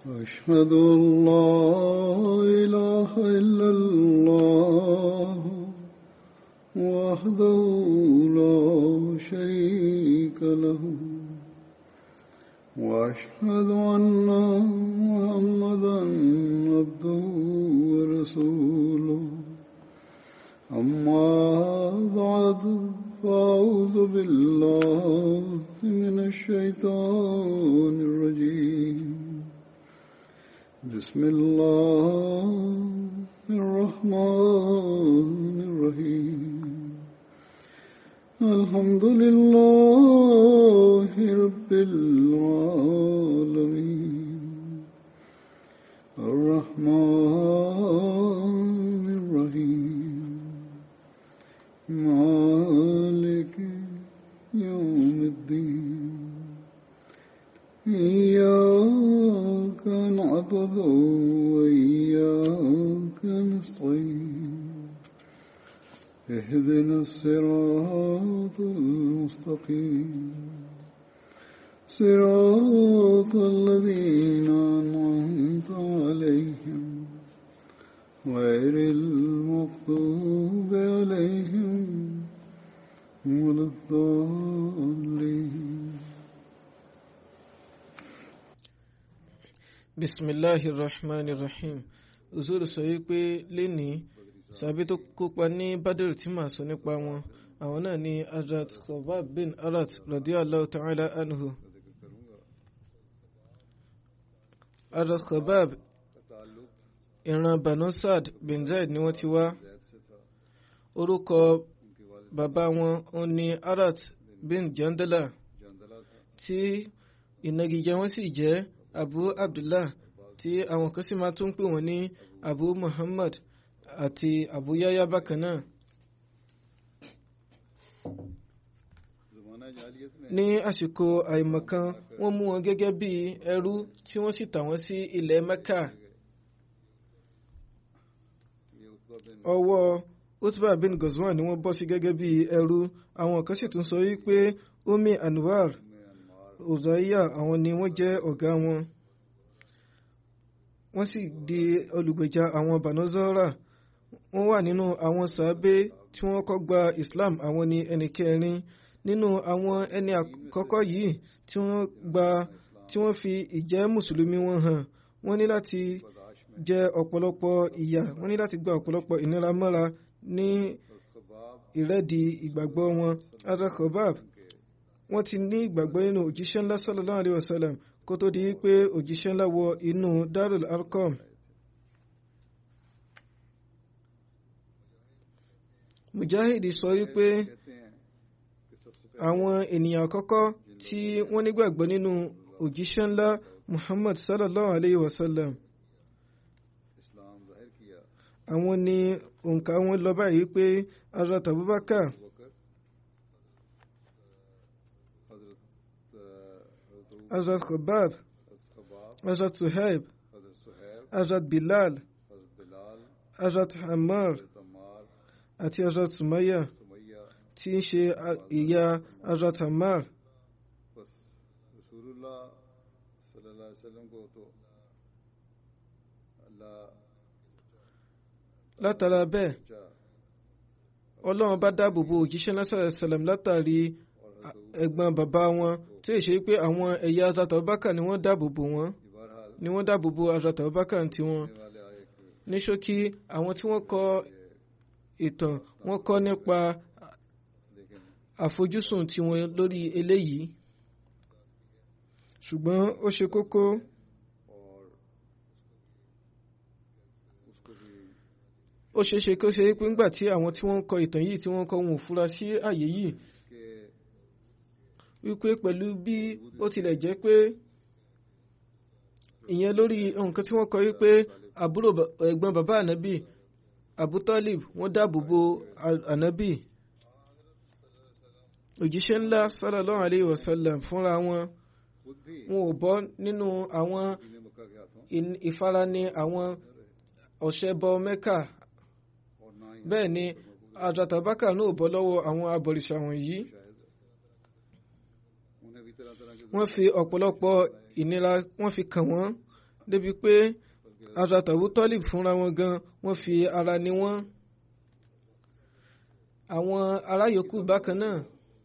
أشهد أن لا إله إلا الله وحده لا شريك له وأشهد أن محمدا عبده ورسوله أما بعد فأعوذ بالله من الشيطان الرجيم بسم الله الرحمن الرحيم الحمد لله رب العالمين الرحمن الرحيم مالك يوم الدين إياك نعبد وإياك نستعين اهدنا الصراط المستقيم صراط الذين أنعمت عليهم غير المغضوب عليهم ولا الضالين. Bismillahirrahmanirrahim. Uzuru sọ wípé lénìí sàbí tó kópa ní Badr tí màá sọ nípa wọn àwọn náà ni Hazrat Khabbab bin Arat radiyallahu ta'ala anhu. Hazrat Khabbab ìran Banu Sa'd bin Zaid ni wọ́n ti wá. Orúkọ bàbá wọn òun ni Arat bin Jandala tí ìnagijẹ wọn sì jẹ́ Abu Abdullah tí àwọn kan sì máa tún pè wọ́n ní Abu Muhammad àti Abu Yahya bákan náà. Ní àsìkò àìmọ̀kan wọ́n mú wọn gẹ́gẹ́ bí ẹrú tí wọ́n sì tà wọ́n sí ilẹ̀ Mẹ́kà. Ọwọ́ Utbah bin Ghazwan ni wọ́n bọ́ sí gẹ́gẹ́ bí ẹrú. Àwọn kan sì tún sọ wípé Ummi Anwar Uzaiya àwọn ni wọ́n jẹ́ ọ̀gá wọn. Wọ́n sì di olùgbèjà àwọn Banu Zuhra. Wọ́n wà nínú àwọn sàábé tí wọ́n kọ́ gba Islam. Àwọn ni ẹni kẹrin nínú àwọn ẹni àkọ́kọ́ yìí tí wọ́n fi ìjẹ́ mùsùlùmí wọn hàn. Wọ́n ní láti jẹ ọ̀pọ̀lọpọ̀ ìyà, wọ́n ní láti gba ọ̀pọ̀lọpọ̀ ìnira mọ́ra ní ìrẹ́dì ìgbàgbọ́ wọn. Hazrat Khabbab wọ́n ti ní ìgbàgbọ́ nínú òjíṣẹ́ ńlá sallallahu alaihi wasallam kó tó di pé òjíṣẹ́ ńlá wọ inú Darul Arqam. Mujahid sọ wípé àwọn ènìyàn àkọ́kọ́ tí wọ́n nígbàgbọ́ nínú òjíṣẹ́ ńlá Muhammad sallallahu alaihi wasallam àwọn ni òǹkà wọn lọ báyìí pé Hazrat Abubakar, Hazrat Khabbab, Hazrat Suhaib, Hazrat Bilal, Hazrat Ammar àti Hazrat Sumayya tí ń ṣe ìyá Hazrat Ammar. Látara bẹ́ẹ̀ Ọlọ́run bá dáàbò bo òjíṣẹ́ náà sallallahu alaihi wasallam látàrí ẹ̀gbọ́n bàbá wọn tí ó ṣe pé àwọn ẹ̀yà Hazrat Abubakar ni wọ́n dáàbò bo Hazrat Abubakar tí wọ́n. Ní ṣókí àwọn tí wọ́n kọ ìtàn wọ́n kọ nípa àfojúsùn tiwọn lórí eléyìí, ṣùgbọ́n ó ṣe kókó ó ṣeéṣe kó ṣe pé ńgbà tí àwọn tí wọ́n ń kọ ìtàn yìí tí wọ́n kọ wọn ò fura sí àyè yìí wípé pẹ̀lú bí ó tilẹ̀ jẹ́ pé ìyẹn lórí nǹkan tí wọ́n kọ wípé àbúrò ẹ̀gbọ́n bàbá ànábì Abu Talib wọ́n dáàbò bo ànábì, òjíṣẹ́ ńlá sallallahu alayhi wa sallam fúnra wọn ò bọ́ nínú àwọn ìfarani àwọn ọ̀ṣẹ́bọ Mẹ́kà. Bẹ́ẹ̀ ni Hazrat Abubakar náà ò bọ́ lọ́wọ́ àwọn abọ̀rìṣà wọ̀nyí. Wọ́n fi ọ̀pọ̀lọpọ̀ ìnira wọ́n fi kàn wọ́n débi pé Hazrat Abu Talib fúnra wọn gan wọ́n fi ara ní wọ́n. àwọn ará yòókù bákan náà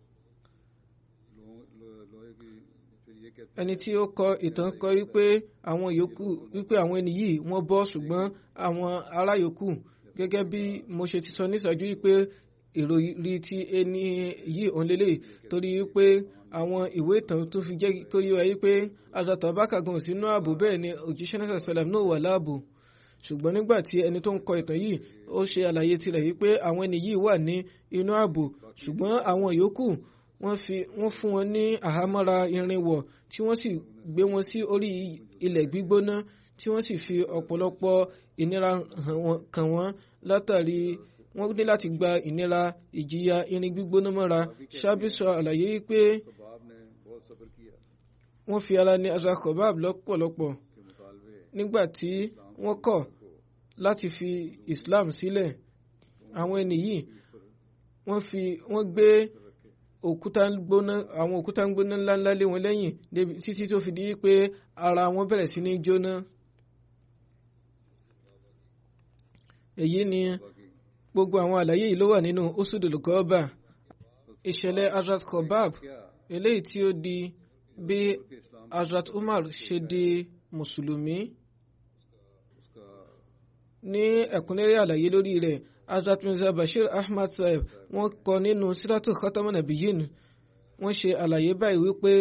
ẹni tí ó kọ ìtàn kọ wípé àwọn yòókù wípé àwọn ẹni yìí wọ́n bọ́ ṣùgbọ́n àwọn ará yòókù gẹ́gẹ́ bí mo ṣe ti sọ níṣáájú wípé ìròrí tí ẹni yìí òun lélẹ̀ torí wípé àwọn ìwé ìtàn tó fi jẹ́ kó yé wa wípé Hazrat Abubakar gan sínú ààbò bẹ́ẹ̀ ni òjíṣẹ́ náà sàlám náà wà láàbò ṣùgbọ́n nígbà tí ẹni tó ń kọ ìtàn yìí ó ṣe àlàyé tirẹ̀ wípé àwọn ẹni yìí wà ní inú ààbò ṣùgbọ́n àwọn yòókù wọ́n fún wọn ní àhámọ́ra irin wọ̀ tí wọ́n sì gbé wọn sí orí ilẹ̀ gbígbóná tí wọ́n sì fi ọ̀pọ̀lọpọ̀ ìnira kàn wọ́n látàrí wọ́n ní láti gba ìnira ìjìyà irin gbígbóná mọ́ra. Ṣábí sọ àlàyé pé wọ́n fi ara ní Hazrat Kobab lọ́pọ̀lọpọ̀ nígbà tí wọ́n kọ̀ láti fi Islam sílẹ̀. àwọn ẹni yìí wọ́n gbé àwọn òkúta gbóná ńláńlá lé wọn lẹ́yìn títí tó fi di pé ara wọn bẹ̀rẹ̀ sí ní jóná. èyí ni gbogbo àwọn àlàyé yìí ló wà nínú Usudul Ghaba. ìṣẹ̀lẹ̀ Hazrat Kobab eléyìí tí ó di bí Hazrat Umar ṣe di mùsùlùmí. ní ẹ̀kúnrẹ́rẹ́ àlàyé lórí rẹ̀ Hazrat Mirza Bashir Ahmad Sahib wọ́n kọ nínú Siratu Khatamun Nabiyyin wọ́n ṣe àlàyé báyìí wípé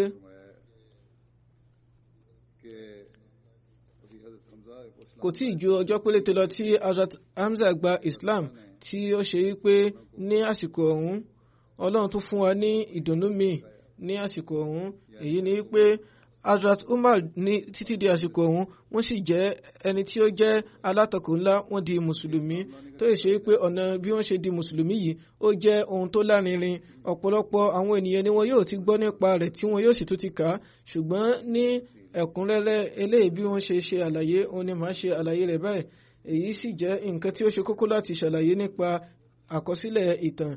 kò tí ì ju ọjọ́ péréte lọ tí Hazrat Hamza gba Islam tí ó ṣe wípé ní àsìkò ọ̀hún Ọlọ́run tún fún wa ní ìdùnnú míì ní àsìkò ọ̀hún. èyí ni wípé Hazrat Umar ní títí di àsìkò ọ̀hún wọ́n sì jẹ́ ẹni tí ó jẹ́ alátakò ńlá wọ́n di mùsùlùmí tó yẹ ṣe pé ọ̀nà bí wọ́n ṣe di mùsùlùmí yìí ó jẹ́ ohun tó lárinrin. ọ̀pọ̀lọpọ̀ àwọn ènìyàn ni wọn yóò ti gbọ́ nípa rẹ̀ tí wọn yóò sì tún ti kà á ṣùgbọ́n ní ẹ̀kúnrẹ́rẹ́ eléyìí bí wọ́n ṣe àlàyé òun ni màá ṣe àlàyé rẹ̀ báyìí. èyí sì jẹ́ nǹkan tí ó ṣe kókó láti ṣàlàyé nípa àkọsílẹ̀ ìtàn.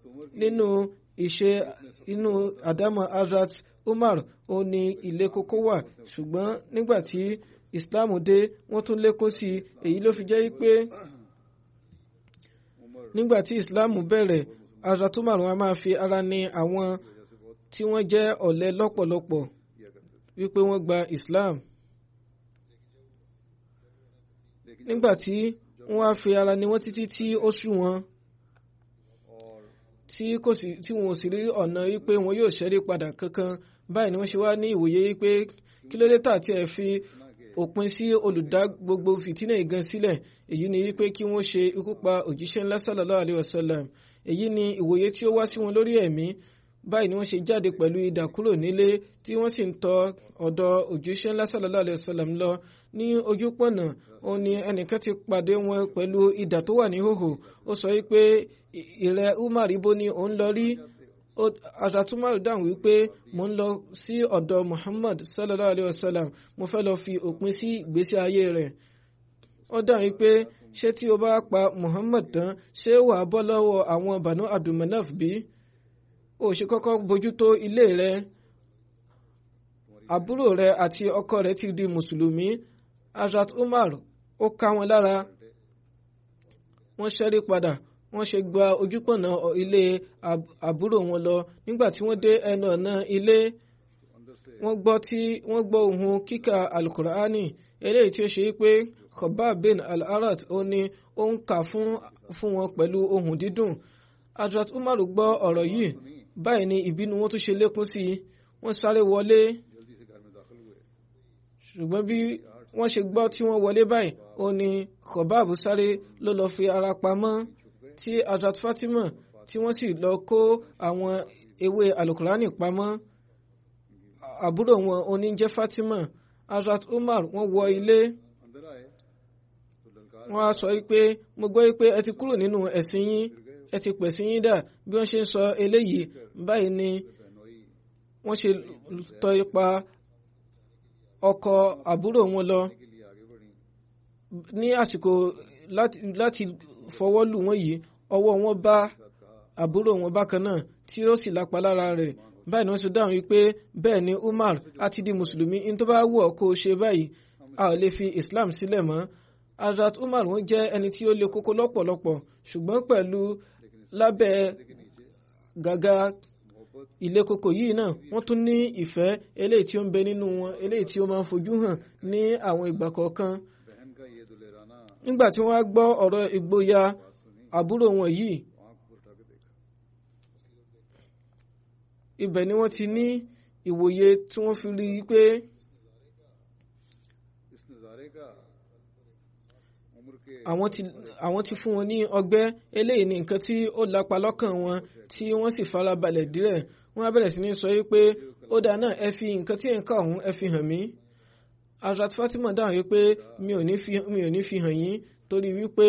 inú àdámọ̀ Hazrat Umar ó ní ilé kókó wà ṣùgbọ́n nígbà tí Islam dé wọ́n tún lékún sí èyí ló fi jẹ́ pé nígbà tí Islam bẹ̀rẹ̀ Hazrat Umar wọn máa fi ara ní àwọn tí wọ́n jẹ́ ọ̀lẹ lọ́pọ̀lọpọ̀ wípé wọ́n gba Islam. nígbà tí wọ́n wá fi ara ní wọ́n títí tí ó sú wọn tí wọn ò sì rí ọ̀nà wípé wọn yóò ṣẹ́rí padà kankan báyìí ni wọ́n ṣe wá ní ìwòye wípé kí ló dé tà tí ẹ fi òpin sí olùdá gbogbo fìtínà ìgan sílẹ̀. èyí ni wípé kí wọ́n ṣe ikú pa òjíṣẹ́ ńlá sallallahu alayhi wa sallam. èyí ni ìwòye tí ó wá sí wọn lórí ẹ̀mí. báyìí ni wọ́n ṣe jáde pẹ̀lú idà kúrò nílé tí wọ́n sì ń tọ ọ̀dọ̀ òjíṣẹ́ ńlá sallallahu alayhi wa sallam lọ. ní ojú pọ̀nà ó ní ẹnìkan ti pàdé wọn pẹ̀lú idà tó wà ní hòhò. ó sọ wípé ìrẹ Umar ibo ni òun lọ rí. Hazrat Umar dáhùn wípé mo ń lọ sí ọ̀dọ̀ Muhammad sallallahu alayhi wa sallam mo fẹ́ lọ fi òpin sí ìgbésí ayé rẹ̀. ó dáhùn wípé ṣé tí o bá pa Muhammad tán ṣé wàá bọ́ lọ́wọ́ àwọn Banu Abdul Manaf bí? ó ṣe kọ́kọ́ bójútó ilé rẹ̀. àbúrò rẹ̀ àti ọkọ rẹ̀ ti di mùsùlùmí. Hazrat Umar ó ká wọn lára. wọ́n ṣẹ́rí padà wọ́n ṣe gba ojúpọ̀nà ilé àbúrò wọn lọ. nígbà tí wọ́n dé ẹnu ọ̀nà ilé wọ́n gbọ́ ohun kíkà alukur'ani eléyìí tí ó ṣe pé Khabbab bin al-Arat ó ní ó ń kà fún wọn pẹ̀lú ohùn dídùn. Hazrat Umar gbọ́ ọ̀rọ̀ yìí báyìí ni ìbínú wọn tún ṣe lékún sí i. wọ́n sáré wọlé ṣùgbọ́n bí wọ́n ṣe gbọ́ tí wọ́n wọlé báyìí ó ní Khabbab sáré ló lọ fi ara pamọ́ tí Hazrat Fatima tí wọ́n sì lọ kó àwọn ewé alukurani pamọ́. àbúrò wọn oníjẹ́ Fatima. Hazrat Umar wọ́n wọ ilé wọ́n á sọ wípé mo gbọ́ wípé ẹ ti kúrò nínú ẹ̀sìn yín ẹ ti pẹ̀sìn yín dà. bí wọ́n ṣe ń sọ eléyìí báyìí ni wọ́n ṣe tọ ipa ọkọ àbúrò wọn lọ ní àsìkò láti fọwọ́ lù wọ́n yìí ọwọ́ wọn bá àbúrò wọn bákan náà tí ó sì lápá lára rẹ̀. báyìí ni wọ́n ṣe dáhùn wípé bẹ́ẹ̀ ni Umar a ti di mùsùlùmí ní tó bá wù ọ́ kó o ṣe báyìí. a ò lè fi Islam sílẹ̀ mọ́. Hazrat Umar wọ́n jẹ́ ẹni tí ó le koko lọ́pọ̀lọpọ̀ ṣùgbọ́n pẹ̀lú lábẹ́ gàgà ilé koko yìí náà wọ́n tún ní ìfẹ́ eléyìí tí ó ń bẹ nínú wọn eléyìí tí ó máa ń fojú hàn ní àwọn ìgbà kọ̀ọ̀kan. Nígbà tí wọ́n á gbọ́ ọ̀rọ̀ ìgboyà àbúrò wọn yìí, ibẹ̀ ni wọ́n ti ní ìwòye tí wọ́n fi rí i pé àwọn ti fún wọn ní ọgbẹ́ eléyìí ní nǹkan tí ó lapa lọ́kàn wọn tí wọ́n sì farabalẹ̀ díẹ̀. Wọ́n á bẹ̀rẹ̀ sí ní sọ wípé ó dáa náà ẹ fi nǹkan tí ẹ̀ ń kà ọ̀hún ẹ fi hàn mí. Hazrat Fatima dáhùn wípé mi ò ní fi hàn yín torí wípé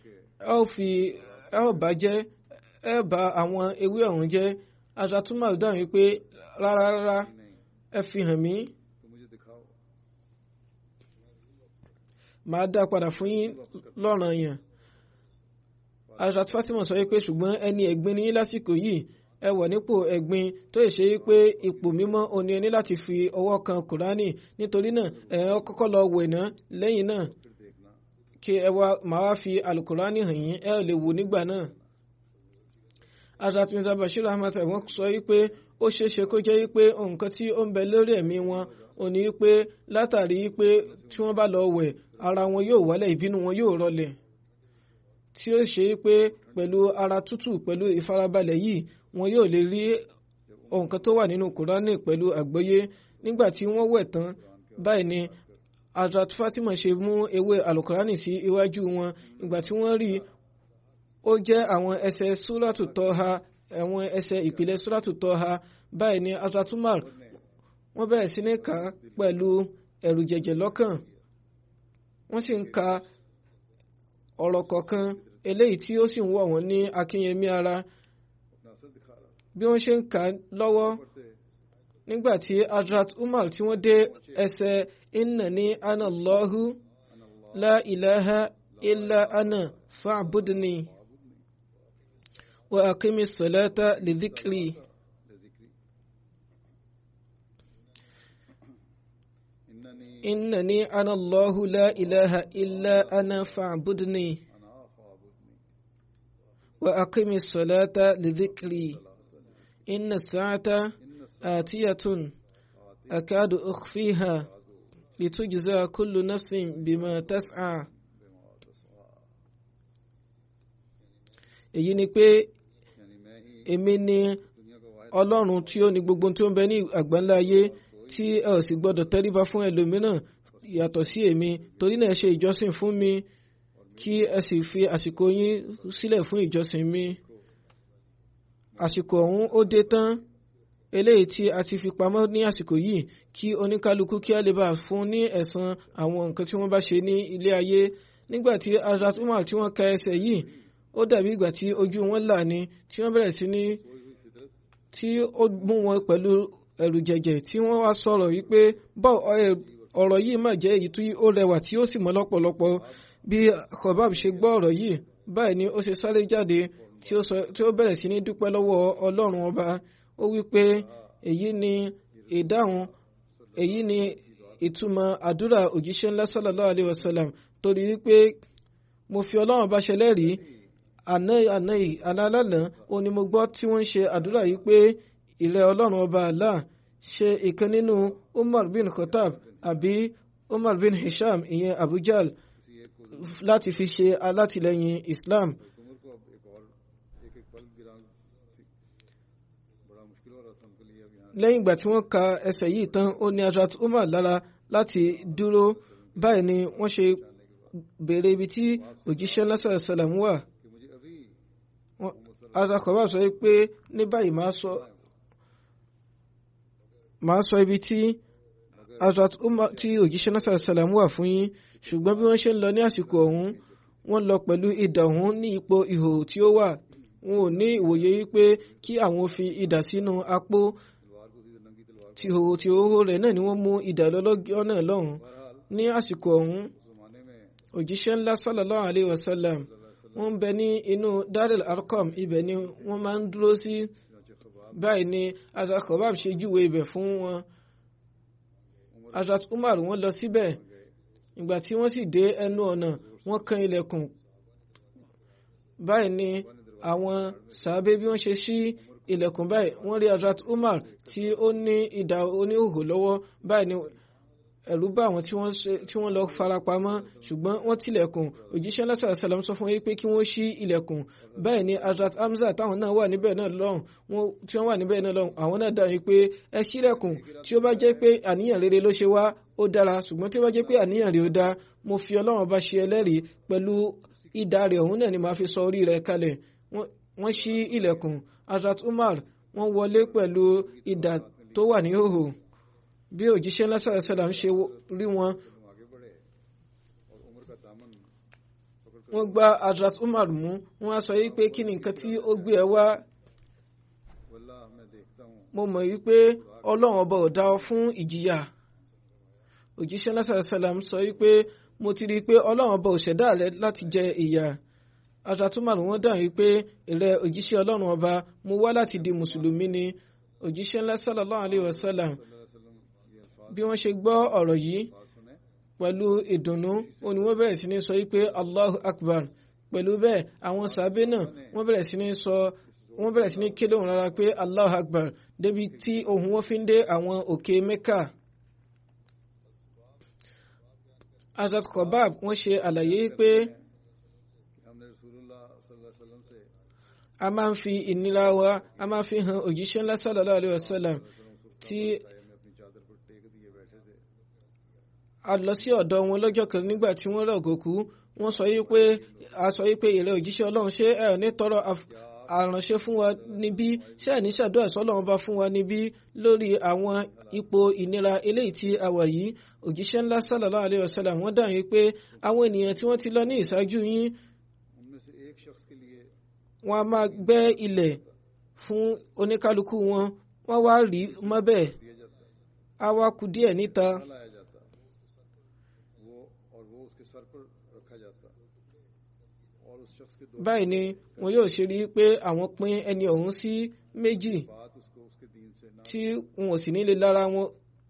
ẹ ò bá jẹ́ ẹ bá àwọn ewé ọ̀hún jẹ́. Hazrat Umar dáhùn wípé rárá ẹ fi hàn mí, màá dá padà fún yín lọ́ranyàn. Hazrat Fatima sọ wípé ṣùgbọ́n ẹni ẹ̀gbin ní lásìkò yìí ẹ wà nípò ẹ̀gbin tó ṣe wípé ipò mímọ́ òní ẹni láti fi ọwọ́ kan Kùránì, nítorí náà ẹ kọ́kọ́ lọ wẹ̀ náà, lẹ́yìn náà kí màá wá fi Al-Kùránì hàn yín, ẹ ò lè wò nígbà náà. Hazrat Mirza Bashir Ahmad wọ́n sọ wípé ó ṣeéṣe kó jẹ́ wípé nǹkan tí ó ń bẹ lórí ẹ̀mí wọn ò ní wípé látàrí wípé tí wọ́n bá lọ wẹ̀ ara wọn yóò wálẹ̀, ìbínú wọn yóò rọlẹ̀, tí ó ṣe wípé pẹ̀lú ara tútù pẹ̀lú ìfarabalẹ̀ yìí wọn yóò lè rí nǹkan tó wà nínú Kùránì pẹ̀lú àgbọ́yé. Nígbà tí wọ́n wẹ̀ tán báyìí ni Hazrat Fatima ṣe mú ewé Al-Kùránì sí iwájú wọn. Ìgbà tí wọ́n rí ó jẹ́ àwọn ẹsẹ̀ Suratu Toha, àwọn ẹsẹ̀ ìpìlẹ̀ Suratu Toha. Báyìí ni Hazrat Umar wọ́n bẹ̀rẹ̀ sí ní kà pẹ̀lú ẹ̀rù jẹ̀jẹ̀ lọ́kàn, wọ́n sì ń ka ọ̀rọ̀ kọ̀ọ̀kan eléyìí tí ó sì ń wọ̀ wọ́n ní akínyẹmí ara. Bí wọ́n ṣe ń kà lọ́wọ́, nígbà tí Hazrat Umar tí wọ́n dé ẹsẹ̀ innani ana Allahu la ilaha illa ana fa'budni wa aqimis salata li dhikri. إنني أنا الله لا إله إلا أنا فاعبدني وأقم الصلاة لذكري إن الساعة آتية أكاد أخفيها لتجزى كل نفس بما تسعى. èyí ni pé èmi ni Ọlọ́run tí ó ní gbogbo tí ó ń bẹ ní àgbáńlá ayé tí ẹ ò sì gbọdọ̀ tẹríba fún ẹlòmíràn yàtọ̀ sí èmi, torí náà ẹ ṣe ìjọsìn fún mi kí ẹ sì fi àsìkò yín sílẹ̀ fún ìjọsìn mi. Àsìkò ọ̀hún ó dé tán, eléyìí tí a ti fi pamọ́ ní àsìkò yìí kí oníkálukú kí a lè bá fún ní ẹ̀san àwọn nǹkan tí wọ́n bá ṣe ní ilé ayé. Nígbà tí Hazrat Umar tí wọ́n ka ẹsẹ̀ yìí, ó dàbí ìgbà tí ojú wọn là ní, tí wọ́n bẹ̀rẹ̀ sí ní tí ó mú wọn pẹ̀lú ẹ̀rù jẹ̀jẹ̀ tí wọ́n wá sọ̀rọ̀ wípé ọ̀rọ̀ yìí mà jẹ́ èyí tí ó rẹwà tí ó sì mọ́ lọ́pọ̀lọpọ̀. Bí Khobab ṣe gbọ́ ọ̀rọ̀ yìí báyìí ni ó ṣe sáré jáde tí ó bẹ̀rẹ̀ sí ní dúpẹ́ lọ́wọ́ Ọlọ́run ọba. Ó wípé èyí ni ìdáhùn, èyí ni ìtumọ̀ àdúrà òjíṣẹ́ ńlá sallallahu alaihi wasallam, torí wípé mo fi Ọlọ́run bá ṣẹlẹ́rìí àná ó ní mo gbọ́ tí wọ́n ń ṣe àdúrà yìí pé ìrẹ́ Ọlọ́run ọba Allah ṣe ìkan nínú Umar bin Khattab àbí Umar bin Hisham ìyẹn Abu Jahl láti fi ṣe alátìlẹ́yìn Islam. Lẹ́yìn ìgbà tí wọ́n ka ẹsẹ̀ yìí tán, ó ní Hazrat Umar lára láti dúró. Báyìí ni wọ́n ṣe béèrè ibi tí òjíṣẹ́ ńlá sallallahu alaihi wasallam wà. Hazrat Khobab sọ pé ní báyìí máa sọ ibi tí Hazrat Umar tí òjíṣẹ́ náà sallallahu alaihi wasallam wà fún yín. Ṣùgbọ́n bí wọ́n ṣe ń lọ ní àsìkò ọ̀hún, wọ́n lọ pẹ̀lú idà ọ̀hún ní ipò ihò tí ó wà. Wọn ò ní ìwòye wípé kí àwọn fi idà sínú apó tí òhò rẹ̀ náà ni wọ́n mú idà lọ́lọ́gọ́ náà lọ́hùn. Ní àsìkò ọ̀hún, òjíṣẹ́ ńlá sallallahu alaihi wasallam wọ́n ń bẹ ní inú Darul Arqam, ibẹ̀ ni wọ́n máa ń dúró sí. Báyìí ni Hazrat Khobab ṣe júwe ibẹ̀ fún wọn. Hazrat Umar wọ́n lọ síbẹ̀ ìgbà tí wọ́n sì dé ẹnu ọ̀nà wọ́n kan ilẹ̀kùn. Báyìí ni àwọn sàábé bí wọ́n ṣe ṣí ilẹ̀kùn báyìí wọ́n rí Hazrat Umar tí ó ní idà oníhòhò lọ́wọ́. Báyìí ni ẹ̀rù bá àwọn tí wọ́n lọ farapamọ́ ṣùgbọ́n wọ́n tilẹ̀kùn. Òjíṣẹ́ náà sallallahu alaihi wasallam sọ fún wọn pé kí wọ́n ṣí ilẹ̀kùn. Báyìí ni Hazrat Hamza táwọn náà wà níbẹ̀ náà lọ́hùn tí wọ́n wà níbẹ̀ náà lọ́hùn àwọn náà dáhùn pé ẹ ṣílẹ̀kùn tí ó bá jẹ́ pé àníyàn rere ló ṣe wá ó dára ṣùgbọ́n tí ó bá jẹ́ pé àníyàn rẹ̀ ó dá mo fi Ọlọ́run bá ṣe ẹlẹ́rìí pẹ̀lú idà rẹ̀ òun náà ni màá fi sọ orí rẹ̀ kalẹ̀. Wọ́n ṣí ilẹ̀kùn. Hazrat Umar wọ́n wọlé pẹ̀lú idà tó wà ní hòhò. Bí òjíṣẹ́ náà sallallahu alaihi wasallam ṣe rí wọn wọ́n gba Hazrat Umar mú wọ́n á sọ yí pé kí ni nǹkan tí ó gbé ẹ wá. Mo mọ̀ yí pé Ọlọ́run ọba ò dá ọ fún ìjìyà. Òjíṣẹ́ náà sallallahu alaihi wasallam sọ yí pé mo ti rí i pé Ọlọ́run ọba ò ṣẹ̀dá rẹ láti jẹ ìyà. Hazrat Umar wọ́n dáhùn yí pé ìrẹ òjíṣẹ́ Ọlọ́run ọba mo wá láti di mùsùlùmí ni. Òjíṣẹ́ náà sallallahu alaihi wasallam bí wọ́n ṣe gbọ́ ọ̀rọ̀ yìí pẹ̀lú ìdùnnú ó ní wọ́n bẹ̀rẹ̀ sí ní sọ wípé Allahu Akbar. Pẹ̀lú bẹ́ẹ̀ àwọn sàábé náà wọ́n bẹ̀rẹ̀ sí ní ké lóhùn rárá pé Allahu Akbar débi tí ohùn wọn fi ń dé àwọn òkè Mẹ́kà. Hazrat Kobab wọ́n ṣe àlàyé pé a máa ń fi ìnira wa a máa fi hàn òjíṣẹ́ ńlá sallallahu alaihi wasallam tí a lọ sí ọ̀dọ̀ wọn lọ́jọ́ kan nígbà tí wọ́n rọ̀ gòkú wọ́n sọ yí pé ìrẹ òjíṣẹ́ Ọlọ́run ṣé ẹ ò ní tọrọ àránṣẹ́ fún wa níbí ṣé ẹ ní ṣàdúrà sọ́lọ́run bá fún wa níbí lórí àwọn ipò ìnira eléyìí tí a wà yìí. Òjíṣẹ́ ńlá sallallahu alaihi wasallam wọ́n dáhùn pé àwọn ènìyàn tí wọ́n ti lọ ní ìṣáájú yín wọ́n á máa gbẹ́ ilẹ̀ fún oníkálukú wọn wọ́n wá rí mọ́bẹ̀ á wá kù díẹ̀ níta. Báyìí ni wọn yóò ṣe rí pé àwọn pín ẹni ọ̀hún sí méjì tí wọn ò sì ní lè lára wọn.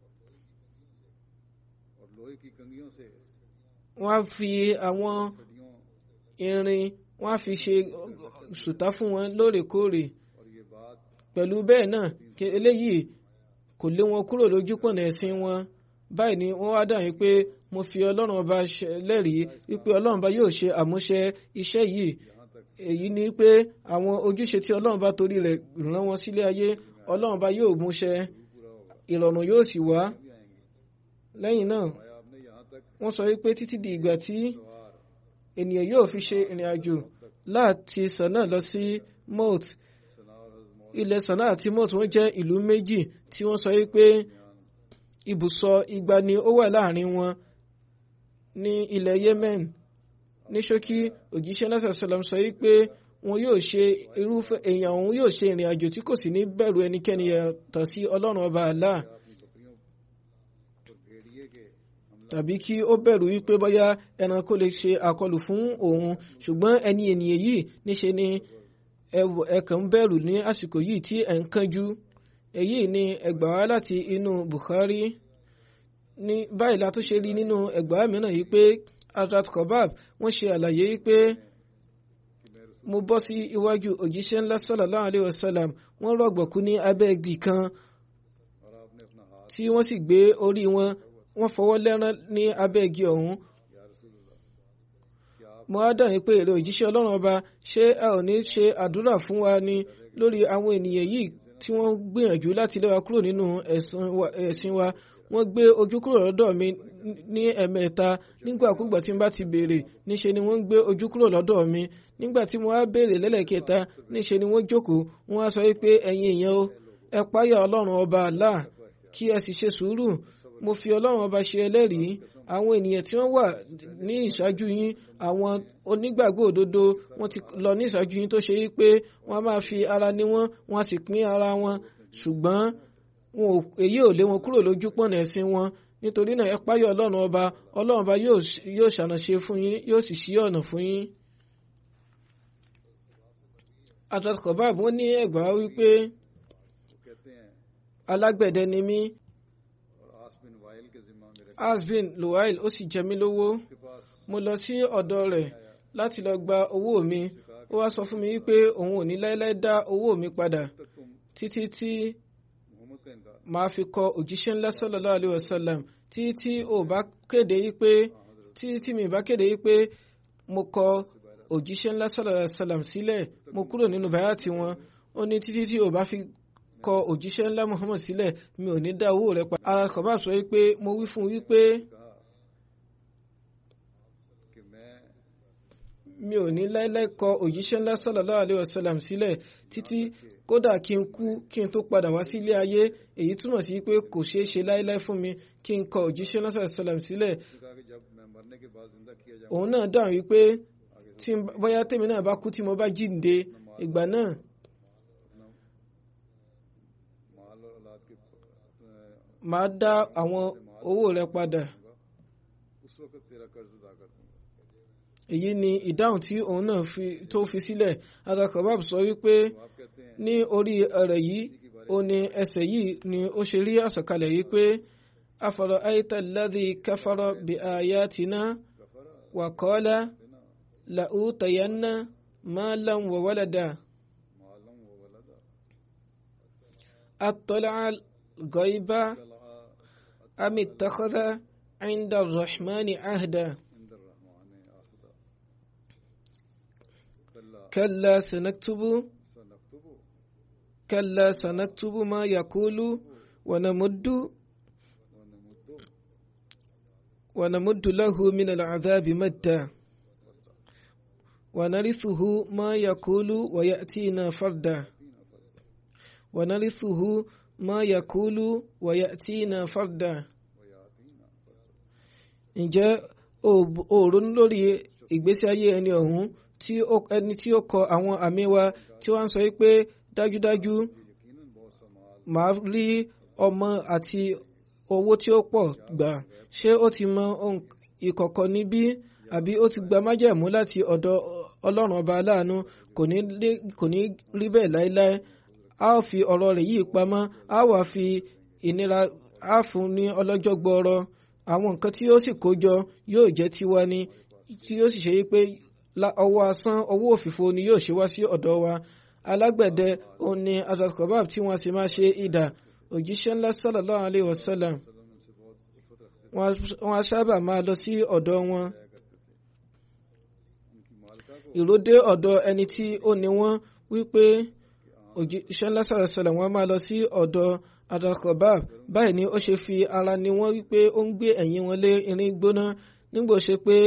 Wọ́n á fi àwọn irin wọ́n á fi ṣe ṣùtá fún wọn lóòrèkóòrè. Pẹ̀lú bẹ́ẹ̀ náà eléyìí kò lé wọn kúrò lójúpọ̀nà ẹ̀sìn wọn. Báyìí ni wọ́n wá dáhùn pé mo fi Ọlọ́run ọba lẹ́rìí wípé Ọlọ́run ọba yóò ṣe àmúṣẹ iṣẹ́ yìí. Èyí ni pé àwọn ojúṣe tí Ọlọ́run bá torí rẹ̀ rán wọn sílé ayé Ọlọ́run bá yóò múṣẹ ìrọ̀rùn yóò sì wá. Lẹ́yìn náà wọ́n sọ wípé títí di ìgbà tí ènìyàn yóò fi ṣe ìrìn àjò láti Sànà lọ sí Mọ́t. Ilẹ̀ Sànà àti Mọ́t wọ́n jẹ́ ìlú méjì tí wọ́n sọ wípé ibùsọ̀ 200 ni ó wà láàrin wọn ní ilẹ̀ Yemen. Ní ṣókí òjíṣẹ́ náà sallam sọ wípé wọn yóò ṣe irúfẹ́ èèyàn òun yóò ṣe ìrìn àjò tí kò sì ní bẹ̀rù ẹnikẹ́ni yàtọ̀ sí Ọlọ́run ọba Allah tàbí kí ó bẹ̀rù wípé bóyá ẹranko lè ṣe àkọlù fún òun ṣùgbọ́n ènìyàn yìí níṣe ni ẹ kàn ń bẹ̀rù ní àsìkò yìí tí ẹ̀ ń kánjú. Èyí ni ẹgbàá wá láti inú Bukhari. Ní báyìí la tó ṣe rí nínú ẹgbàá mìíràn yìí pé Hazrat Kobab wọ́n ṣe àlàyé pé mo bọ́ sí iwájú òjíṣẹ́ ńlá sallallahu alaihi wasallam wọ́n rọ̀gbọ̀kú ní abẹ́ igi kan tí wọ́n sì gbé orí wọn wọ́n fọwọ́ lẹ́rán ní abẹ́ igi ọ̀hún. Mo á dáhùn pé èrè òjíṣẹ́ Ọlọ́run ọba ṣé ẹ ò ní ṣe àdúrà fún wa ni lórí àwọn ènìyàn yìí tí wọ́n gbìyànjú láti lé wa kúrò nínú ẹ̀sìn wa. Wọ́n gbé ojú kúrò lọ́dọ̀ mi ní ẹ̀mẹ́ta nígbàkúgbà tí n bá ti béèrè níṣe ni wọ́n gbé ojú kúrò lọ́dọ̀ mi. Nígbà tí mo wá béèrè lẹ́lẹ́kẹta níṣe ni wọ́n jókòó wọ́n á sọ pé ẹ̀yin èèyàn o ẹ páyà Ọlọ́run ọba Allah kí ẹ sì ṣe sùúrù. Mo fi Ọlọ́run ọba ṣe ẹlẹ́rìí àwọn ènìyàn tí wọ́n wà ní ìṣáájú yín àwọn onígbàgbọ́ òdodo wọ́n ti lọ ní ìṣáájú yín tó ṣe wípé wọ́n á máa fi ara ní wọ́n á sì pín ara wọn ṣùgbọ́n èyí ò lé wọn kúrò lójú pọ̀nà ẹ̀sìn wọn. Nítorí náà ẹ páyọ̀ Ọlọ́run ọba yóò ṣànàṣe fún yín yóò sì ṣí ọ̀nà fún yín. Hazrat Kobab wọ́n ní ẹgbàá wípé alágbẹ̀dẹ ni mí As bin Luwail ó sì jẹ mí lówó. Mo lọ sí ọ̀dọ̀ rẹ̀ láti lọ gba owó mi. Ó wá sọ fún mi wípé òun ò ní láéláé dá owó mi padà títí tí màá fi kọ òjíṣẹ́ ńlá sallallahu alaihi wasallam, tí ò bá kéde wípé tí mi bá kéde wípé mo kọ òjíṣẹ́ ńlá sallallahu alaihi wasallam sílẹ̀, mo kúrò nínú báyàtì wọn. Ó ní títí tí ò bá fi kọ òjíṣẹ́ ńlá Muhammad sílẹ̀, mi ò ní dá owó rẹ̀ padà. Al-Khabbab sọ wípé mo wí fún wípé mi ò ní láéláé kọ òjíṣẹ́ ńlá sallallahu alaihi wasallam sílẹ̀ títí kódà kí n kú kí n tó padà wá sí ilé ayé. Èyí túmọ̀ sí pé kò ṣeé ṣe láéláé fún mi kí n kọ òjíṣẹ́ ńlá sallallahu alaihi wasallam sílẹ̀. Òun náà dáhùn wípé tí bóyá tèmi náà bá kú tí mo bá jíǹde, ìgbà náà màá dá àwọn owó rẹ̀ padà. Èyí ni ìdáhùn tí òun náà tó fi sílẹ̀. Al-Khabbab sọ wípé ní orí ọ̀rọ̀ yìí ó ní ẹsẹ̀ yìí ni ó ṣe rí àsọ̀kalẹ̀ yìí pé afara'ayta alladhi kafara bi ayatina wa qala la'utayanna malan wa walada attala'a al-ghayba am ittakhadha 'inda ar-rahmani 'ahda كلا سنكتب ما يقول ونمد له من العذاب مدا ونرثه ما يقول ويأتينا فردا ونرثه ما يقول ويأتينا فردا. Ǹjẹ́ o ronú lórí ìgbésí ayé ẹni ọ̀hún tí ó kọ àwọn àmì wa tí wọ́n ń sọ pé dájúdájú màá rí ọmọ àti owó tí ó pọ̀ gbà? Ṣé ó ti mọ ohun ìkọ̀kọ̀ níbí àbí ó ti gba májẹ̀mú láti ọ̀dọ̀ Ọlọ́run ọba aláàánú? Kò ní rí bẹ́ẹ̀ láéláé. A ó fi ọ̀rọ̀ rẹ̀ yìí pamọ́, a wá fi ìnira á fún ní ọlọ́jọ́ gbọọrọ. Àwọn nǹkan tí ó sì kó jọ yóò jẹ́ tiwa ni, tí yóò sì ṣe pé ọwọ́ asán owó òfìfo ni yóò ṣe wá sí ọ̀dọ̀ wa. Alágbẹ̀dẹ òun ni Al-Khabbab tí wọ́n sì máa ṣe idà òjíṣẹ́ ńlá sallallahu alaihi wasallam. Wọ́n á sábà máa lọ sí ọ̀dọ̀ wọn. Ìròdé ọ̀dọ̀ ẹni tí ó ní wọ́n wípé òjíṣẹ́ ńlá sallallahu alaihi wasallam wọ́n máa lọ sí ọ̀dọ̀ Al-Khabbab. Báyìí ni ó ṣe fi ara ni wọ́n wípé ó ń gbé ẹ̀yìn wọn lé irin gbóná, nígbò ṣe pé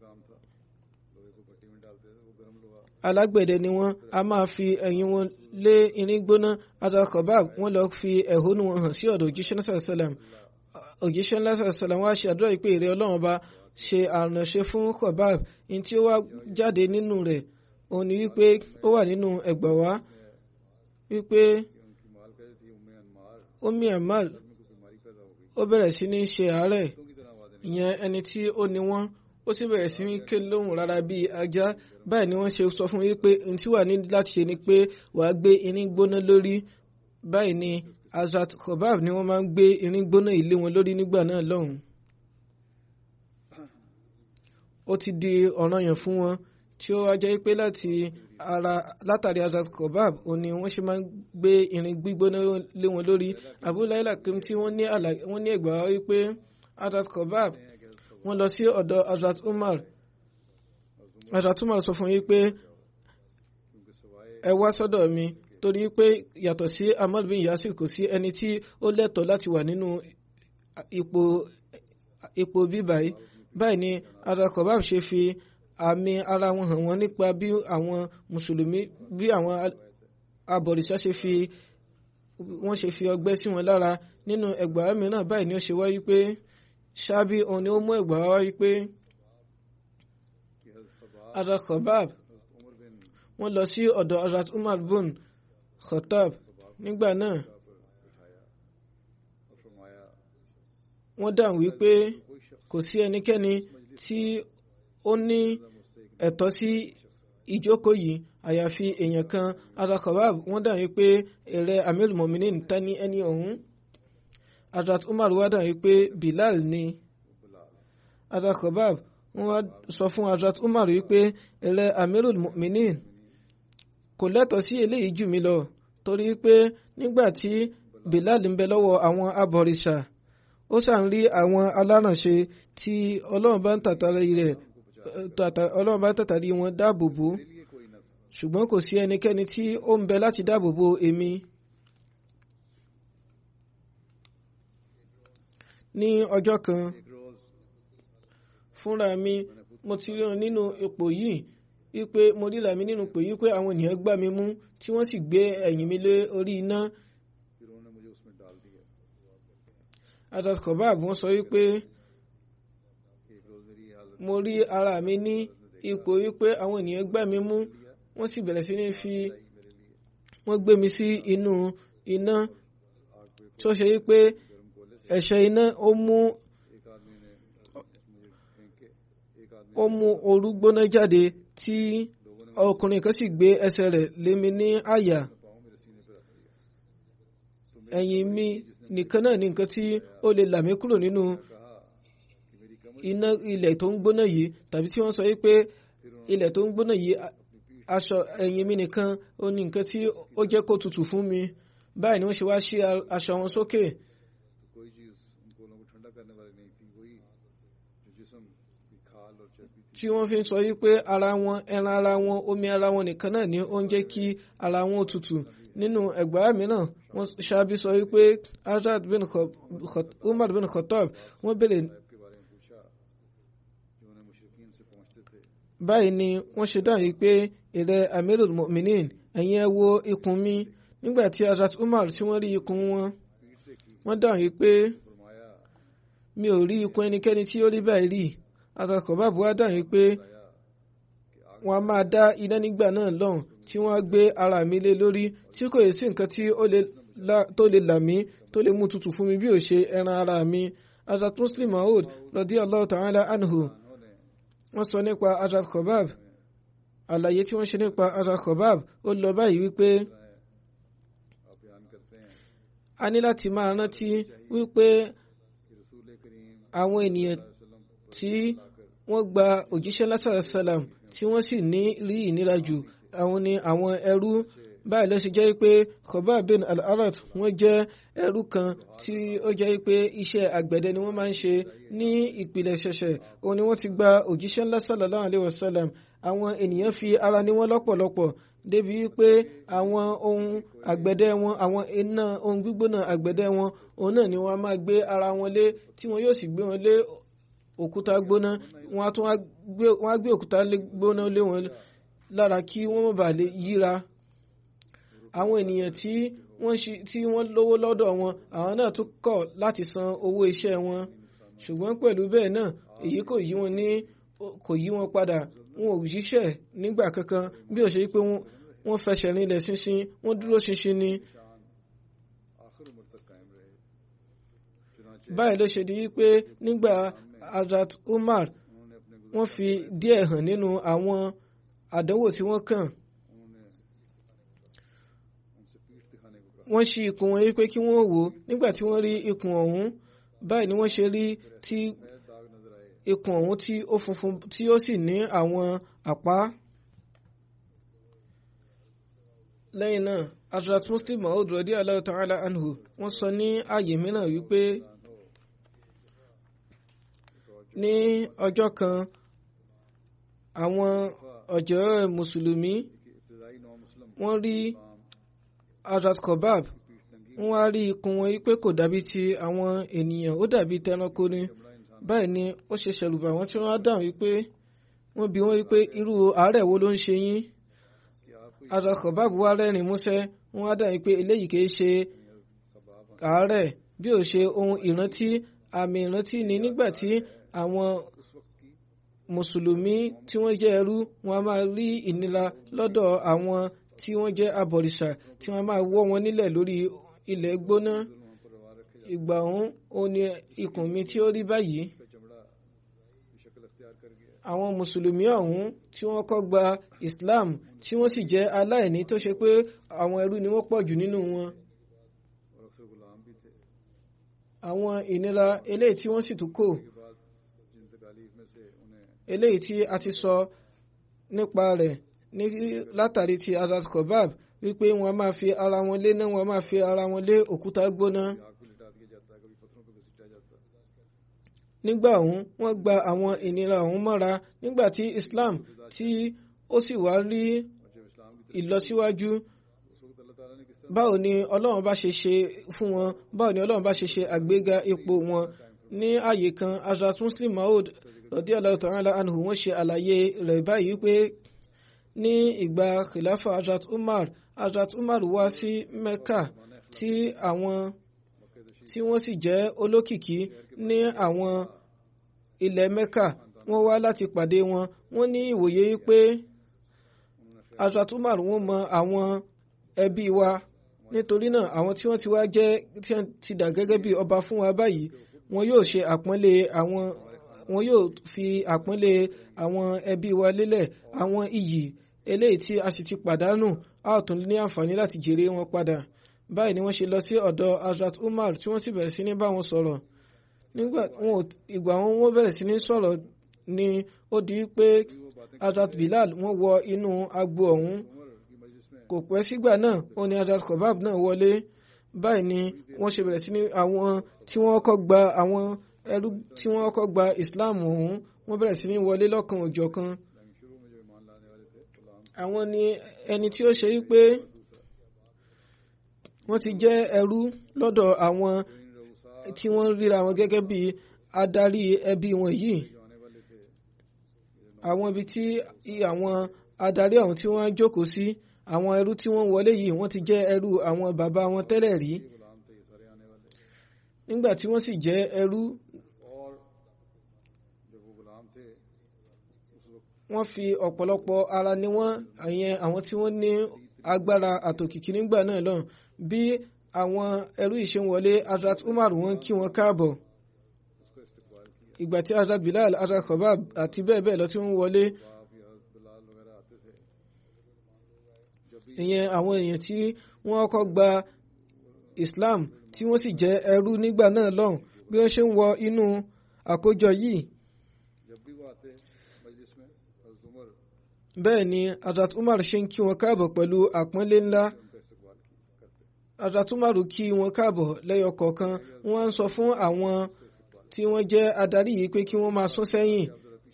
alágbẹ̀dẹ ni wọ́n, a máa fi ẹ̀yìn wọn lé irin gbóná. Al-Khabbab wọ́n lọ fi ẹ̀hónú wọn hàn sí ọ̀dọ̀ òjíṣẹ́ ńlá sallallahu alaihi wasallam. Òjíṣẹ́ ńlá sallallahu alaihi wasallam wá ṣe àdúrà pé èrè Ọlọ́run bá ṣe àránṣe fún Khabbab. In tí ó wá jáde nínú rẹ̀ òun ni wípé ó wà nínú ẹgbà wá wípé Ummi Ammar ó bẹ̀rẹ̀ sí ní ṣe àárẹ̀. Ìyẹn ẹni tí ó ní wọ́n, ó sì bẹ̀rẹ̀ sí ní ké lóhùn rárá bíi ajá. Báyìí ni wọ́n ṣe sọ fún wípé ohun tí wà ní láti ṣe ni pé wàá gbé irin gbóná lórí. Báyìí ni Hazrat Khabbab ni wọ́n máa ń gbé irin gbóná ilé wọn lórí nígbà náà lọ́hùn. Ó ti di ọ̀ranyàn fún wọn tí ó wá jẹ́ pé látàrí Hazrat Khabbab òun ni wọ́n ṣe máa ń gbé irin gbígbóná lé wọn lórí. Abu Layla Kim tí wọ́n ní ẹ̀gbà wípé Hazrat Khabbab wọ́n lọ sí ọ̀dọ̀ Hazrat Umar. Hazrat Umar sọ fún yín pé ẹ wá sọ́dọ̀ mi torí pé yàtọ̀ sí Ammar bin Yasir kò sí ẹni tí ó lẹ́tọ̀ọ́ láti wà nínú ipò bíbáyìí. Báyìí ni Hazrat Khabbab ṣe fi àmì ara wọn hàn wọ́n nípa bí àwọn mùsùlùmí, bí àwọn abọ̀rìṣà wọ́n ṣe fi ọgbẹ́ sí wọn lára. Nínú ẹgbàá mìíràn báyìí ni ó ṣe wáyé pé Ṣábí òun ni ó mú ẹgbàá wáyé pé Hazrat Khabbab wọ́n lọ sí ọ̀dọ̀ Hazrat Umar bin Khattab. Nígbà náà wọ́n dáhùn wípé kò sí ẹnikẹ́ni tí ó ní ẹ̀tọ́ sí ìjókòó yìí àyàfi èèyàn kan. Hazrat Khabbab wọ́n dáhùn wípé èrè Amirul Mu'minin ta ni ẹni ọ̀hún. Hazrat Umar wá dáhùn wípé Bilal ni. Hazrat Kobab wọ́n wá sọ fún Hazrat Umar wípé ẹ̀rẹ́ Amirul Mu'minin kò lẹ́tọ̀ọ́ sí eléyìí jù mí lọ torí pé nígbà tí Bilal ń bẹ lọ́wọ́ àwọn abọ̀rìṣà ó ṣàn rí àwọn alárànṣe tí Ọlọ́run bá ń tàtàrí wọn dáàbò bò ṣùgbọ́n kò sí ẹnikẹ́ni tí ó ń bẹ láti dáàbò bò èmi. Ní ọjọ́ kan fúnra mi mo ti rí wọn nínú ipò yìí wípé mo ríra mi nínú ipò yìí pé àwọn ènìyàn gbá mi mú tí wọ́n sì gbé ẹ̀yìn mi lé orí iná. Hazrat Kobab wọ́n sọ wípé mo rí ara mi ní ipò wípé àwọn ènìyàn gbá mi mú wọ́n sì bẹ̀rẹ̀ sí ní wọ́n gbé mi sí inú iná tí ó ṣe wípé ẹ̀ṣẹ̀ iná ó mú ooru gbóná jáde tí ọkùnrin kan sì gbé ẹsẹ̀ rẹ̀ lé mi ní àyà. Ẹ̀yìn mi nìkan náà ní nǹkan tí ó lè là mí kúrò nínú iná ilẹ̀ tó ń gbóná yìí tàbí tí wọ́n sọ wípé ilẹ̀ tó ń gbóná yìí aṣọ ẹ̀yìn mi nìkan ó ní nǹkan tí ó jẹ́ kó tutù fún mi. Báyìí ni wọ́n ṣe wá ṣí aṣọ wọn sókè. Tí wọ́n fi ń sọ wípé ara wọn ẹran ara wọn omi ara wọn nìkan náà ni ó ń jẹ́ kí ara wọn tutù. Nínú ẹgbàá mìíràn wọ́n ṣáàbí sọ wípé Hazrat Umar bin Khattab wọ́n béèrè báyìí ni wọ́n ṣe dáhùn wípé ìrẹ Amirul Mu'minin ẹ̀yin ẹ wo ikùn mi. Nígbà tí Hazrat Umar tí wọ́n rí ikùn wọn wọ́n dáhùn wípé mi ò rí ikùn ẹnikẹ́ni tí ó rí báyìí rí. Hazrat Kobab wá dáhùn wípé wọ́n á máa dá iná nígbà náà lọ́hùn tí wọ́n á gbé ara mi lé lórí tí kò yẹ sí nǹkan tí tó lè là mí tó lè mú tutù fún mi bí ó ṣe ẹran ara mi. Hazrat Muslim Maud radiyallahu ta'ala anhu wọ́n sọ nípa Hazrat Kobab. Àlàyé tí wọ́n ṣe nípa Hazrat Kobab ó lọ báyìí wípé a ní láti máa rántí wípé àwọn ènìyàn tí wọ́n gba òjíṣẹ́ lásàrà sálàm tí wọ́n sì ní rí ìnira jù àwọn ni àwọn ẹrú. Báyìí ló ṣe jẹ́ pé Kobab bin al-Arat wọ́n jẹ́ ẹrú kan tí ó jẹ́ pé iṣẹ́ àgbẹ̀dẹ ni wọ́n máa ń ṣe ní ìpìlẹ̀ ṣẹ̀ṣẹ̀ òun ni wọ́n ti gba òjíṣẹ́ ńlá sallallahu alaihi wasallam. Àwọn ènìyàn fi ara ní wọ́n lọ́pọ̀lọpọ̀ débi wípé àwọn ohun àgbẹ̀dẹ wọn àwọn iná ohun gbígbóná àgbẹ̀dẹ wọn òun náà ni wọ́n máa gbé ara wọn lé tí wọ́n yóò sì gbé wọn lé òkúta gbóná wọ́n á gbé òkúta gbóná lé wọn lára kí wọ́n má bàa lè yíra. Àwọn ènìyàn tí wọ́n lówó lọ́dọ̀ wọn àwọn náà tún kọ̀ láti san owó iṣẹ́ wọn ṣùgbọ́n pẹ̀lú bẹ́ẹ̀ náà èyí kò yí wọn padà. Wọn ò yíṣẹ́ nígbà kankan bí ó ṣe pé wọ́n fẹsẹ̀ rinlẹ̀ ṣinṣin wọ́n dúró ṣinṣin ni. Báyìí ló ṣe di wípé nígbà Hazrat Umar wọ́n fi díẹ̀ hàn nínú àwọn àdánwò tí wọ́n kàn. Wọ́n ṣí ikùn wọn wípé kí wọ́n wò nígbà tí wọ́n rí ikùn ọ̀hún báyìí ni wọ́n ṣe rí tí ikùn ọ̀hún tí ó funfun tí ó sì ní àwọn àpá. Lẹ́yìn náà Hazrat Muslim Maud radiyallahu ta'ala anhu wọ́n sọ ní ààyè mìíràn wípé ní ọjọ́ kan àwọn ọ̀jọ̀ mùsùlùmí wọ́n rí Hazrat Kobab wọ́n wá rí ikùn wọn wípé kò dàbí ti àwọn ènìyàn ó dàbí tẹranko ni. Báyìí ni ó ṣe ṣẹlùbà wọn tí wọ́n á dáhùn wípé wọ́n bi wọ́n wípé irú àárẹ̀ wo ló ń ṣe yín. Hazrat Kobab wá rẹ́rìn músẹ́ wọ́n á dáhùn wípé eléyìí kìí ṣe àárẹ̀ bí ó ṣe ohun ìrántí àmì ìrántí ni nígbà tí àwọn mùsùlùmí tí wọ́n jẹ́ ẹrú wọn a máa rí ìnira lọ́dọ̀ àwọn tí wọ́n jẹ́ abọ̀rìṣà tí wọ́n máa wọ́ wọn nílẹ̀ lórí ilẹ̀ gbóná. Ìgbà ọ̀hún ó ní ikùn mi tí ó rí báyìí. Àwọn mùsùlùmí ọ̀hún tí wọ́n kọ́ gba Islam tí wọ́n sì jẹ́ aláìní tó ṣe pé àwọn ẹrú ni wọ́n pọ̀ jù nínú wọn. àwọn ìnira eléyìí tí wọ́n sì tún kò eléyìí tí a ti sọ nípa rẹ̀ látàrí ti Hazrat Kobab wípé wọ́n máa fi ara wọn lé náà wọ́n máa fi ara wọn lé òkúta gbóná. nígbà ọ̀hún wọ́n gba àwọn ìnira ọ̀hún mọ́ra nígbà tí Islam tí ó sì wá rí ìlọsíwájú. báwo ni Ọlọ́run bá ṣe ṣe fún wọn, báwo ni Ọlọ́run bá ṣe ṣe àgbéga ipò wọn ní ààyè kan. Hazrat Muslim Maud radiyallahu ta'ala anhu wọ́n ṣe àlàyé rẹ̀ báyìí pé ní ìgbà khilafa Hazrat Umar wá sí Mecca tí wọ́n sì jẹ́ olókìkí ní àwọn ilẹ̀ Mecca wọ́n wá láti pàdé wọn. wọ́n ní ìwòye pé Hazrat Umar wọ́n mọ àwọn ẹbí wa, nítorí náà àwọn tí wọ́n ti wá jẹ́ tí wọ́n ti dà gẹ́gẹ́ bí ọba fún wa báyìí wọn yóò ṣe àpọ́nlé àwọn, wọn yóò fi àpọ́nlé àwọn ẹbí wa lélẹ̀. àwọn iyì eléyìí tí a sì ti pàdánù a ó tún ní àǹfààní láti jèrè wọn padà. báyìí ni wọ́n ṣe lọ sí ọ̀dọ̀ Hazrat Umar tí wọ́n sì bẹ̀rẹ̀ sí ní bá wọn sọ̀rọ̀. ìgbà wọn bẹ̀rẹ̀ sí ní sọ̀rọ̀ ni ó di pé Hazrat Bilal wọ́n wọ inú agbo ọ̀hún. kò pẹ́ sígbà náà ó ní Hazrat Kobab náà wọlé. báyìí ni wọ́n ṣe bẹ̀rẹ̀ sí ní àwọn tí wọ́n kọ́ gba àwọn ẹrú tí wọ́n kọ́ gba Islam ọ̀hún wọ́n bẹ̀rẹ̀ sí ní wọlé lọ́kan òjọ̀kan. àwọn ni ẹni tí ó ṣe wípé wọ́n ti jẹ́ ẹrú lọ́dọ̀ àwọn tí wọ́n ríra wọn gẹ́gẹ́ bí adarí ẹbí wọn yìí. àwọn ibi tí àwọn adarí àwọn tí wọ́n jókòó sí, àwọn ẹrú tí wọ́n wọlé yìí wọ́n ti jẹ́ ẹrú àwọn bàbá wọn tẹ́lẹ̀ rí. nígbà tí wọ́n sì jẹ́ ẹrú, wọ́n fi ọ̀pọ̀lọpọ̀ ara ní wọ́n àyẹn àwọn tí wọ́n ní agbára àtòkìkí nígbà náà lọ́hùn. bí àwọn ẹrú yìí ṣe ń wọlé, Hazrat Umar wọ́n kí wọn káàbọ̀. ìgbà tí Hazrat Bilal, Hazrat Kobab àti bẹ́ẹ̀ bẹ́ẹ̀ lọ tí wọ́n wọlé, ìyẹn àwọn èèyàn tí wọ́n kọ́ gba Islam tí wọ́n sì jẹ́ ẹrú nígbà náà lọ́hùn, bí wọ́n ṣe ń wọ inú àkójọ yìí, bẹ́ẹ̀ ni Hazrat Umar ṣe ń kí wọn káàbọ̀ pẹ̀lú àpọ́nlé ńlá. Hazrat Umar kí wọn káàbọ̀ lẹ́yọ kọ̀ọ̀kan. wọ́n ń sọ fún àwọn tí wọ́n jẹ́ adarí yìí pé kí wọ́n máa sún sẹ́yìn.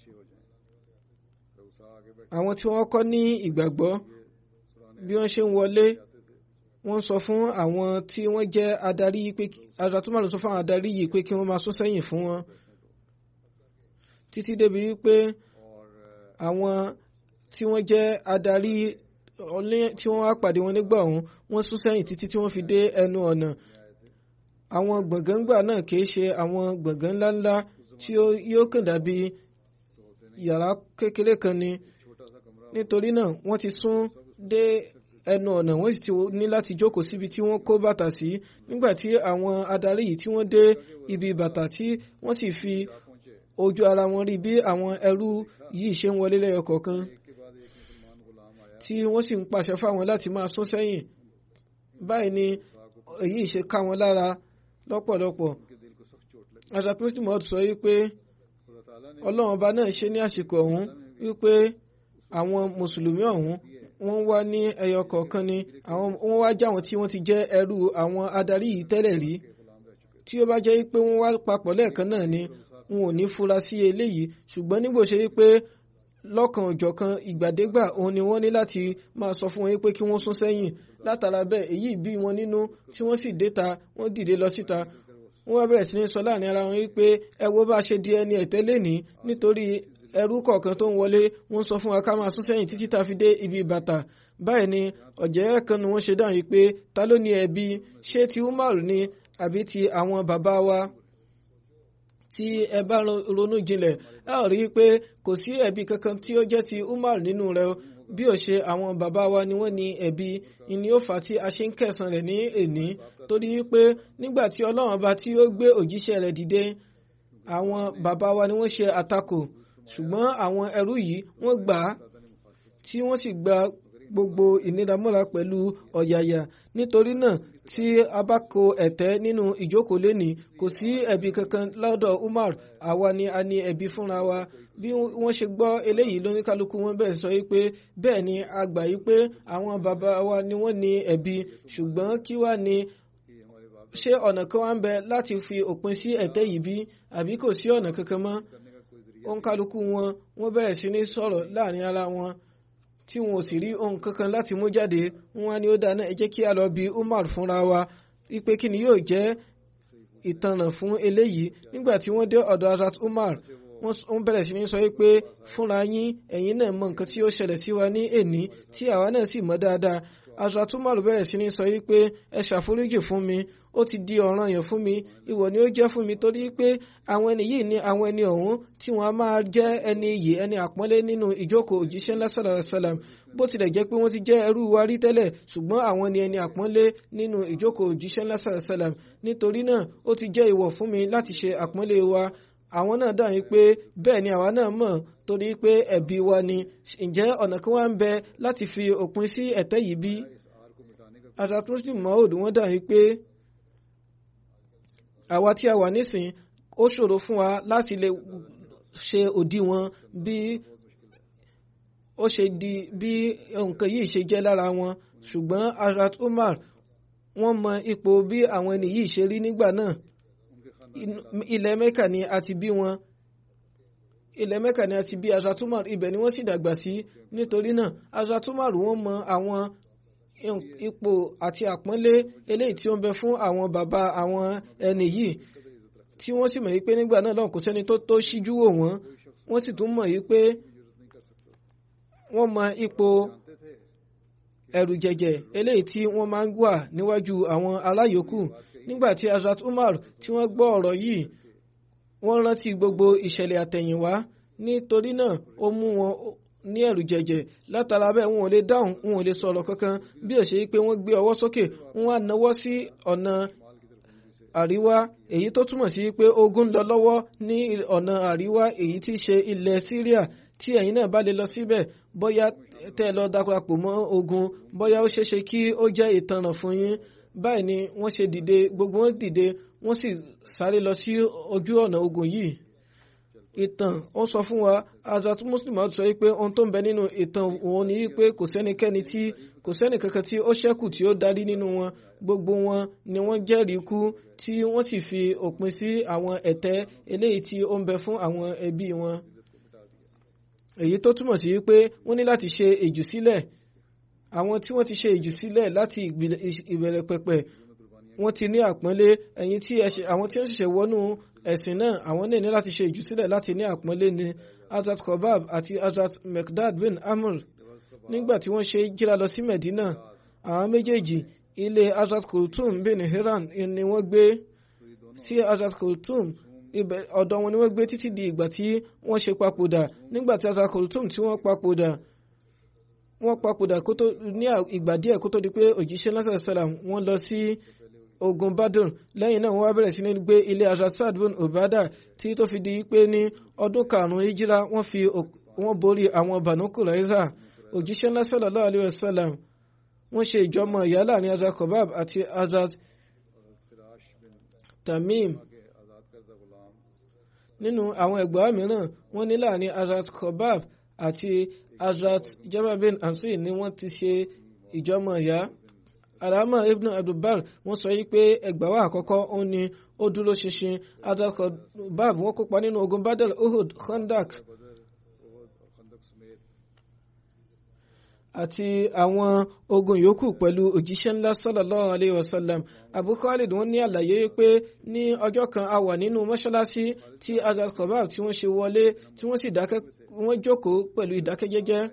àwọn tí wọ́n kọ́ ní ìgbàgbọ́, bí wọ́n ṣe ń wọlé, wọ́n sọ fún àwọn tí wọ́n jẹ́ adarí yìí pé Hazrat Umar sọ fún àwọn adarí yìí pé kí wọ́n máa sún sẹ́yìn fún wọn, títí débi wípé àwọn tí wọ́n jẹ́ adarí tí wọ́n wá pàdé wọn nígbà ọ̀hún wọ́n sún sẹ́yìn títí tí wọ́n fi dé ẹnu ọ̀nà. àwọn gbọ̀ngàn gbà náà kìí ṣe àwọn gbọ̀ngàn ńláńlá tí yóò kàn dàbí yàrá kékeré kan ni. nítorí náà wọ́n ti sún dé ẹnu ọ̀nà, wọ́n sì ti ní láti jókòó síbi tí wọ́n kó bàtà sí. nígbà tí àwọn adarí yìí tí wọ́n dé ibi bàtà tí wọ́n sì fi ojú ara wọn rí bí àwọn ẹrú yìí ṣe ń wọlé lẹ́yọ kọ̀ọ̀kan, tí wọ́n sì ń pàṣẹ fáwọn láti máa sún sẹ́yìn. báyìí ni èyí ṣe ká wọn lára lọ́pọ̀lọpọ̀. Hazrat Muslim Maud sọ wípé Ọlọ́run ọba náà ṣe ní àsìkò ọ̀hún wípé àwọn mùsùlùmí ọ̀hún wọ́n wá ní ẹyọ kọ̀ọ̀kan ni, wọ́n wá jáwọn tí wọ́n ti jẹ́ ẹrú àwọn adarí yìí tẹ́lẹ̀ rí. tí ó bá jẹ́ wípé wọ́n wá papọ̀ lẹ́ẹ̀kan náà ni wọn ò ní fura sí eléyìí, ṣùgbọ́n nígbò ṣe wípé lọ́kan òjọ̀kan ìgbàdégbà òun ni wọ́n ní láti máa sọ fún wọn wípé kí wọ́n sún sẹ́yìn. látara bẹ́ẹ̀ èyí bí wọn nínú, tí wọ́n sì déta, wọ́n dìde lọ síta. wọ́n wá bẹ̀rẹ̀ sí ní sọ láàrin ara wọn wípé ẹ wo bá ṣe di ẹni ẹ̀tẹ́ lénìí, nítorí ẹrú kọ̀ọ̀kan tó ń wọlé wọ́n sọ fún wa ká máa sún sẹ́yìn títí tá fi dé ibi bàtà. báyìí ni ọ̀jẹ̀ kan ni wọ́n ṣe dáhùn wípé ta ló ní ẹ̀bi, ṣé ti Umar ni àbí ti àwọn bàbá wa? tí ẹ bá ronú jinlẹ̀ ẹ ó rí i pé kò sí ẹ̀bi kankan tí ó jẹ́ ti Umar nínú rẹ̀ o, bí ó ṣe àwọn bàbá wa ni wọ́n ní ẹ̀bi. ìní ó fà á tí a ṣe ń kẹsàn rẹ̀ ní èní, torí wípé nígbà tí Ọlọ́run ọba tí ó gbé òjíṣẹ́ rẹ̀ dìde, àwọn bàbá wa ni wọ́n ṣe àtakò, ṣùgbọ́n àwọn ẹrú yìí wọ́n gbà á, tí wọ́n sì gba gbogbo ìnira mọ́ra pẹ̀lú ọ̀yàyà. nítorí náà tí a bá kó ẹ̀tẹ́ nínú ìjókòó lẹ́ni kò sí ẹ̀bi kankan lọ́dọ̀ Umar àwa ni a ní ẹ̀bi fúnra wa bí wọ́n ṣe gbọ́ eléyìí lóníkálukú wọn bẹ́ẹ̀ sọ pé bẹ́ẹ̀ ni a gbà yí pé àwọn bàbá wa ni wọ́n ní ẹ̀bi ṣùgbọ́n kí wá ni ṣé ọ̀nà kan wá ń bẹ láti fi òpin sí ẹ̀tẹ́ yìí bí àbí kò sí ọ̀nà kankan mọ́ òǹkálukú wọ́n bẹ̀rẹ̀ sí ní sọ̀rọ̀ láàrin ara wọn tí wọn ò sì rí ohun kankan láti mú jáde wọn wá ní ó dáná ẹ jẹ́ kí a lọ bi Umar fúnra wa wípé kí ni yóò jẹ́ ìtanràn fún eléyìí nígbà tí wọ́n dé ọ̀dọ̀ Hazrat Umar wọ́n bẹ̀rẹ̀ sí ní sọ pé fúnra yín ẹ̀yin náà mọ nǹkan tí ó ṣẹlẹ̀ sí wa ní èní tí àwa náà sì mọ̀ dáadáa Hazrat Umar bẹ̀rẹ̀ sí ní sọ pé ẹ ṣàforíjì fún mi ó ti di ọ̀ranyàn fún mi ìwọ ni ó jẹ́ fún mi torí pé àwọn ẹni yìí ni àwọn ẹni ọ̀hún tí wọ́n á máa jẹ́ ẹni iyì ẹni àpọ́nlé nínú ìjókòó òjíṣẹ́ ńlá sallallahu alaihi wasallam bó tilẹ̀ jẹ́ pé wọ́n ti jẹ́ ẹrú wa rí tẹ́lẹ̀ ṣùgbọ́n àwọn ni ẹni àpọ́nlé nínú ìjókòó òjíṣẹ́ ńlá sallallahu alaihi wasallam nítorí náà ó ti jẹ́ ìwọ̀ fún mi láti ṣe àpọ́nlé wa àwọn náà dáhùn pé bẹ́ẹ̀ ni àwa náà mọ̀ torí pé ẹ̀bi wa ni ǹjẹ́ ọ̀nà kan wá ń bẹ láti fi òpin sí ẹ̀tẹ́ yìí bí Hazrat Muslim Maud wọ́n dáhùn pé àwa tí a wà nísìn ó ṣòro fún wa láti lè ṣe òdiwọ̀n bí ó ṣe di bí nǹkan yìí ṣe jẹ́ lára wọn ṣùgbọ́n Hazrat Umar wọ́n mọ ipò bí àwọn ẹni yìí ṣe rí nígbà náà ilẹ̀ Mẹ́kà ni a ti bí wọn ilẹ̀ Mẹ́kà ni a ti bí Hazrat Umar ibẹ̀ ni wọ́n sì dàgbà sí nítorí náà Hazrat Umar wọ́n mọ àwọn ipò àti àpọ́nlé eléyìí tí ó ń bẹ fún àwọn bàbá àwọn ẹni yìí tí wọ́n sì mọ̀ yí pé nígbà náà lọ́hùn kò sẹ́ni tó ṣíjú wò wọ́n sì tún mọ̀ yí pé wọ́n mọ ipò ẹ̀rù jẹ̀jẹ̀ eléyìí tí wọ́n máa ń wà níwájú àwọn aláyòókù nígbà tí Hazrat Umar tí wọ́n gbọ́ ọ̀rọ̀ yìí wọ́n rántí gbogbo ìṣẹ̀lẹ̀ àtẹ̀yìnwá nítorí náà ó mú wọn ní ẹ̀rù jẹ̀jẹ̀ látara bẹ́ẹ̀ wọn ò lè dáhùn wọn ò lè sọ̀rọ̀ kankan bí ó ṣe pé wọ́n gbé ọwọ́ sókè wọ́n á nawọ́ sí ọ̀nà àríwá èyí tó túmọ̀ sí pé ogun lọ lọ́wọ́ ní ọ̀nà àríwá èyí tí ṣe ilẹ̀ Syria tí ẹ̀yin náà bá lè lọ síbẹ̀ bóyá tẹ́ lọ darapọ̀ mọ́ ogun bóyá ó ṣeéṣe kí ó jẹ́ ìtanràn fún yín báyìí ni wọ́n ṣe dìde gbogbo wọn dìde wọ́n sì sáré lọ sí ojú ọ̀nà ogun yìí ìtàn ó sọ fún wa Hazrat Muslim sọ pé ohun tó ń bẹ nínú ìtàn wọn ni pé kò sẹ́ni kankan tí ó ṣẹ́kù tí ó darí nínú wọn gbogbo wọn ni wọ́n jẹ́rìí kú tí wọ́n sì fi òpin sí àwọn ẹ̀tẹ́ eléyìí tí ó ń bẹ fún àwọn ẹbí wọn èyí tó túmọ̀ sí pé wọ́n ní láti ṣe ìjùsílẹ̀ àwọn tí wọ́n ti ṣe ìjùsílẹ̀ láti ìbẹ̀rẹ̀ pẹ̀pẹ̀ wọ́n ti ní àpọ́nlé ẹ̀yin tí àwọn tí wọ́n ṣẹ̀ṣẹ̀ wọnú ẹ̀sìn náà àwọn náà ní láti ṣe ìjùsílẹ̀ láti ní àpọ́nlé ni Hazrat Kobab àti Hazrat Mekdad bin Amr nígbà tí wọ́n ṣe jíra lọ sí Medina àwọn méjèèjì ilé Hazrat Kulthum bin Hiran ni wọ́n gbé sí Hazrat Kulthum ọ̀dọ̀ wọn ni wọ́n gbé títí di ìgbà tí wọ́n ṣe papòdà nígbà tí Hazrat Kulthum tí wọ́n papòdà kó tó ní ìgbà díẹ̀ kó tó di pé òjíṣẹ́ lásán sálàm wọ́n lọ sí ogun Badr lẹ́yìn náà wọ́n wá bẹ̀rẹ̀ sí ní gbé ilé Hazrat Sa'd bin Ubadah tí tó fi di pé ní ọdún karùn-ún hijira wọ́n borí àwọn Banu Qurayza òjíṣẹ́ lásán sallallahu alaihi wasallam wọ́n ṣe ìjọmọ ìyá láàrin Hazrat Kobab àti Hazrat Tamim nínú àwọn ẹgbàá mìíràn wọ́n ní láàrin Hazrat Kobab àti Hazrat Jabir bin Amsi ni wọ́n ti ṣe ìjọmọ ìyá Alama Ibn Abdulbar wọ́n sọ yí pé ẹgbàá àkọ́kọ́ òun ni ó dúró ṣinṣin Hazrat Kobab wọ́n kópa nínú ogun Badr Uhud Khandak àti àwọn ogun yòókù pẹ̀lú òjíṣẹ́ ńlá sallallahu alayhi wa sallam Abu Khalid wọ́n ní àlàyé pé ní ọjọ́ kan a wà nínú mọ́ṣáláṣí tí Hazrat Kobab tí wọ́n ṣe wọlé tí wọ́n sì dákẹ́ wọ́n jókòó pẹ̀lú ìdákẹ́jẹ́jẹ́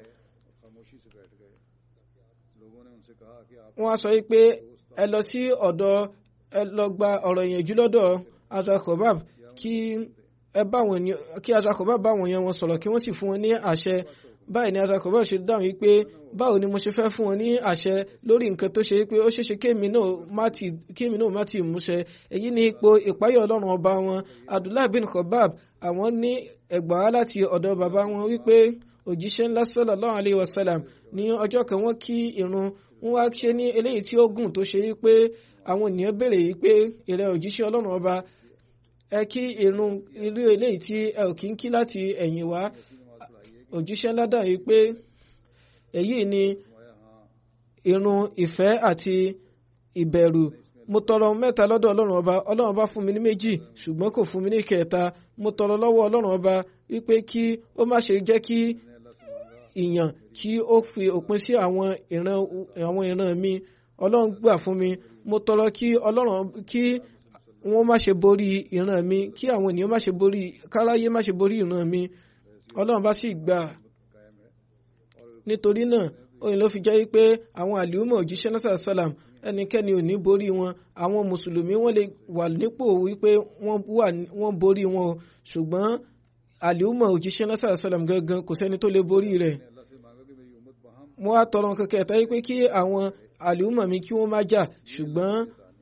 wọ́n á sọ pé ẹ lọ sí ọ̀dọ̀ ẹ lọ gba ọ̀rọ̀ ìyànjú lọ́dọ̀ Hazrat Kobab kí Hazrat Kobab bá wọn yẹn wọn sọ̀rọ̀ kí wọ́n sì fún wọn ní àṣẹ báyìí ni Hazrat Kobab ṣe dáhùn yìí pé báwo ni mo ṣe fẹ́ fún wọn ní àṣẹ lórí nǹkan tó ṣe pé ó ṣeéṣe kémi náà má ti múṣẹ èyí ni ipò ìpáyọ̀ ọlọ́run ọba wọn Abdullah bin Kobab àwọn ní ẹgbàá láti ọ̀dọ̀ bàbá wọn wípé òjíṣẹ́ ńlá sallallahu alayhi wa sallam ní ọjọ́ kan wọ́n kí irun wọ́n wá ṣe ní eléyìí tí ó gùn tó ṣe wípé àwọn ènìyàn béèrè yìí pé ìrẹ òjíṣẹ́ Ọlọ́run ọba ẹ kí irun irú eléyìí tí ẹ ò kí ń kí láti ẹ̀yìn wá. Òjíṣẹ́ ńlá dá yìí pé èyí ni irun ìfẹ́ àti ìbẹ̀rù. Mo tọrọ mẹ́ta lọ́dọ̀ Ọlọ́run ọba, Ọlọ́run ọba fún mi ní méjì ṣùgbọ́n kò fún mi ní kẹta. Mo tọrọ lọ́wọ́ Ọlọ́run ọba wípé kí ó má ṣe jẹ́ kí ìyàn kí ó fi òpin sí àwọn ìran mi. Ọlọ́run gbà fún mi. Mo tọrọ kí Ọlọ́run kí wọ́n má ṣe borí ìran mi, kí àwọn ènìyàn má ṣe borí, káráyé má ṣe borí ìran mi. Ọlọ́run bá sì gbà. Nítorí náà òyìn ló fi jẹ́ wípé àwọn àlùmọ̀ òjíṣẹ́ náà sàlám ẹnikẹ́ni ò ní borí wọn. Àwọn mùsùlùmí wọ́n lè wà nípò wípé wọ́n borí wọn o, ṣùgbọ́n àlùmọ̀ òjíṣẹ́ náà sàlám gangan kò sẹ́ni tó lè borí rẹ̀. Mo wá tọrọ nǹkan kẹta wípé kí àwọn àlùmọ̀ mi kí wọ́n má jà, ṣùgbọ́n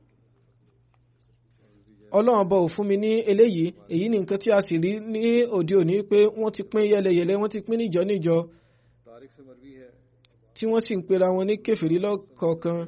Ọlọ́run bá ò fún mi ní eléyìí. Èyí ni nǹkan tí a sì rí ní òde òní pé wọ́n ti pín yẹlẹyẹlẹ, wọ́n ti pín níjọ níjọ tí wọ́n sì ń pera wọn ní kèfèrí lọ́kọ̀ọ̀kan.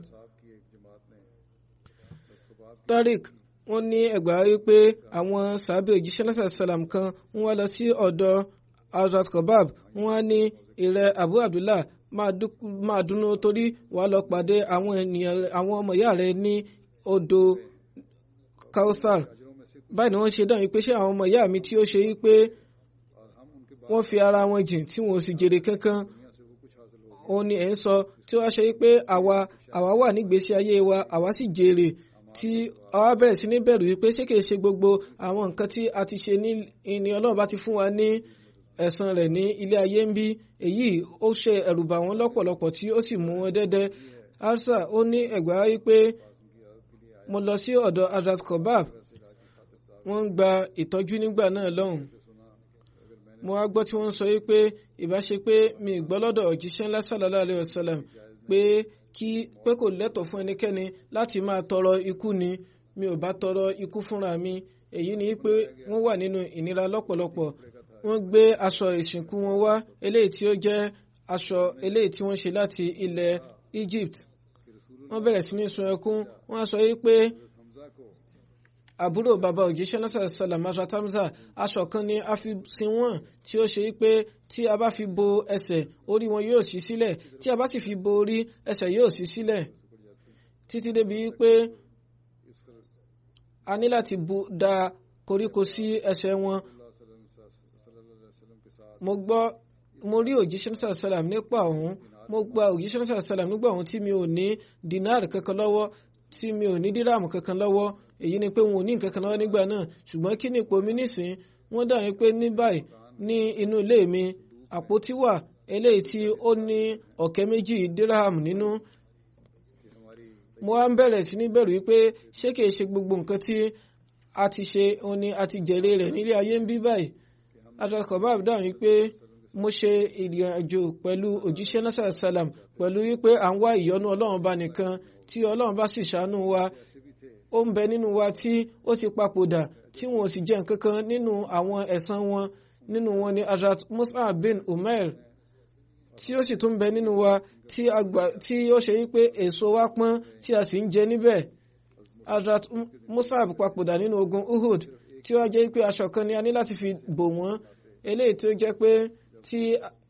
Tariq wọ́n ní ẹgbàá wípé àwọn sàábé òjíṣẹ́ náà sàlám kan wọ́n wá lọ sí ọ̀dọ̀ Hazrat Kobab. Wọ́n wá ní ìrẹ Abu Abdullah máa dùnnú torí wàá lọ pàdé àwọn ènìyàn àwọn ọmọ ìyá rẹ ní odò Kauthar. Báyìí ni wọ́n ṣe dáhùn pé ṣé àwọn ọmọ ìyá mi tí ó ṣe wípé wọ́n fi ara wọn jìn tí wọn ò sì jèrè kankan, òun ni ẹ̀ ń sọ tí wọ́n ṣe wípé àwa wà nígbésí ayé wa àwa sì jèrè, tí àwa bẹ̀rẹ̀ sí ní bẹ̀rù wípé ṣé kìí ṣe gbogbo àwọn nǹkan tí a ti ṣe ní ìní Ọlọ́run bá ti fún wa ní ẹ̀san rẹ̀ ní ilé ayé ń bí. Èyí ó ṣe ẹ̀rù bà wọ́n lọ́pọ̀lọpọ̀ tí ó sì mú wọn dẹ́dẹ́. Hafsa ó ní ẹgbàá wípé mo lọ sí ọ̀dọ̀ Hazrat Kobab, wọ́n ń gba ìtọ́jú nígbà náà lọ́hùn. Mo wá gbọ́ tí wọ́n sọ wípé ìbáṣe pé mi gbọ́ lọ́dọ̀ òjíṣẹ́ ńlá sallallahu alaihi wasallam pé kò lẹ́tọ̀ọ́ fún ẹnikẹ́ni láti máa tọrọ ikú ni, mi ò bá tọrọ ikú fúnra mi. Èyí ni pé wọ́n wà nínú ìnira lọ́pọ̀lọpọ̀. Wọ́n gbé aṣọ ìsìnkú wọn wá, eléyìí tí ó jẹ́ aṣọ eléyìí tí wọ́n ṣe láti ilẹ̀ Egypt. Wọ́n bẹ̀rẹ̀ sí ní sun ẹkún. Wọ́n á sọ wípé àbúrò bàbá òjíṣẹ́ náà sàlám Hazrat Hamza aṣọ kan ni a fi sin wọ́n tí ó ṣe wípé tí a bá fi bo ẹsẹ̀ orí wọn yóò ṣí sílẹ̀, tí a bá sì fi bo orí ẹsẹ̀ yóò ṣí sílẹ̀, títí débi wípé a ní láti da koríko sí ẹsẹ̀ wọn. Mo rí òjíṣẹ́ náà sàlám nípa ọ̀hún. Mo gba òjíṣẹ́ náà sàlám nígbà ọ̀hún tí mi ò ní dinar kankan lọ́wọ́, tí mi ò ní dírámù kankan lọ́wọ́. Èyí ni pé wọn ò ní nǹkan kan lọ́wọ́ nígbà náà, ṣùgbọ́n kí ni ipò mi nísìn? Wọ́n dà wípé ní báyìí ní inú ilé mi àpótí wà eléyìí tí ó ní ọ̀kẹ́ méjì dírámù nínú. Mo wá ń bẹ̀rẹ̀ sí ní bẹ̀rù wípé ṣé kìí ṣe gbogbo nǹkan tí a ti ṣe òun ni a ti jèrè rẹ̀ nílé ayé ń bí báyìí. Hazrat Kobab dáhùn wípé mo ṣe ìrìn àjò pẹ̀lú òjíṣẹ́ náà sàlám pẹ̀lú wípé à ń wá ìyọ́nú Ọlọ́run bá nìkan, tí Ọlọ́run bá sì ṣàánú wa. Ó ń bẹ nínú wa tí ó ti papòdà tí wọn ò sì jẹ nǹkan kan nínú àwọn ẹ̀san wọn. Nínú wọn ni Hazrat Mus'ab bin Umair, tí ó sì tún bẹ nínú wa tí ó ṣe wípé èso wa pọ́n tí a sì ń jẹ níbẹ̀. Hazrat Mus'ab papòdà nínú ogun Uhud, tí ó jẹ́ pé aṣọ kan ni a ní láti fi bò wọ́n, eléyìí tí ó jẹ́ pé tí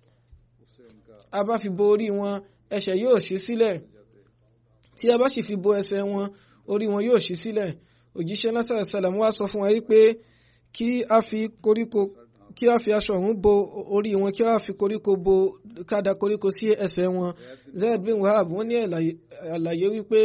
a bá fi bo orí wọn ẹsẹ̀ yóò ṣí sílẹ̀, tí a bá sì fi bo ẹsẹ̀ wọn orí wọn yóò ṣí sílẹ̀. Òjíṣẹ́ náà sàlám wá sọ fún wa wípé kí a fi aṣọ ọ̀hún bo orí wọn, kí a fi koríko bo kádà koríko sí ẹsẹ̀ wọn. Zaid bin Wahab wọ́n ní àlàyé wípé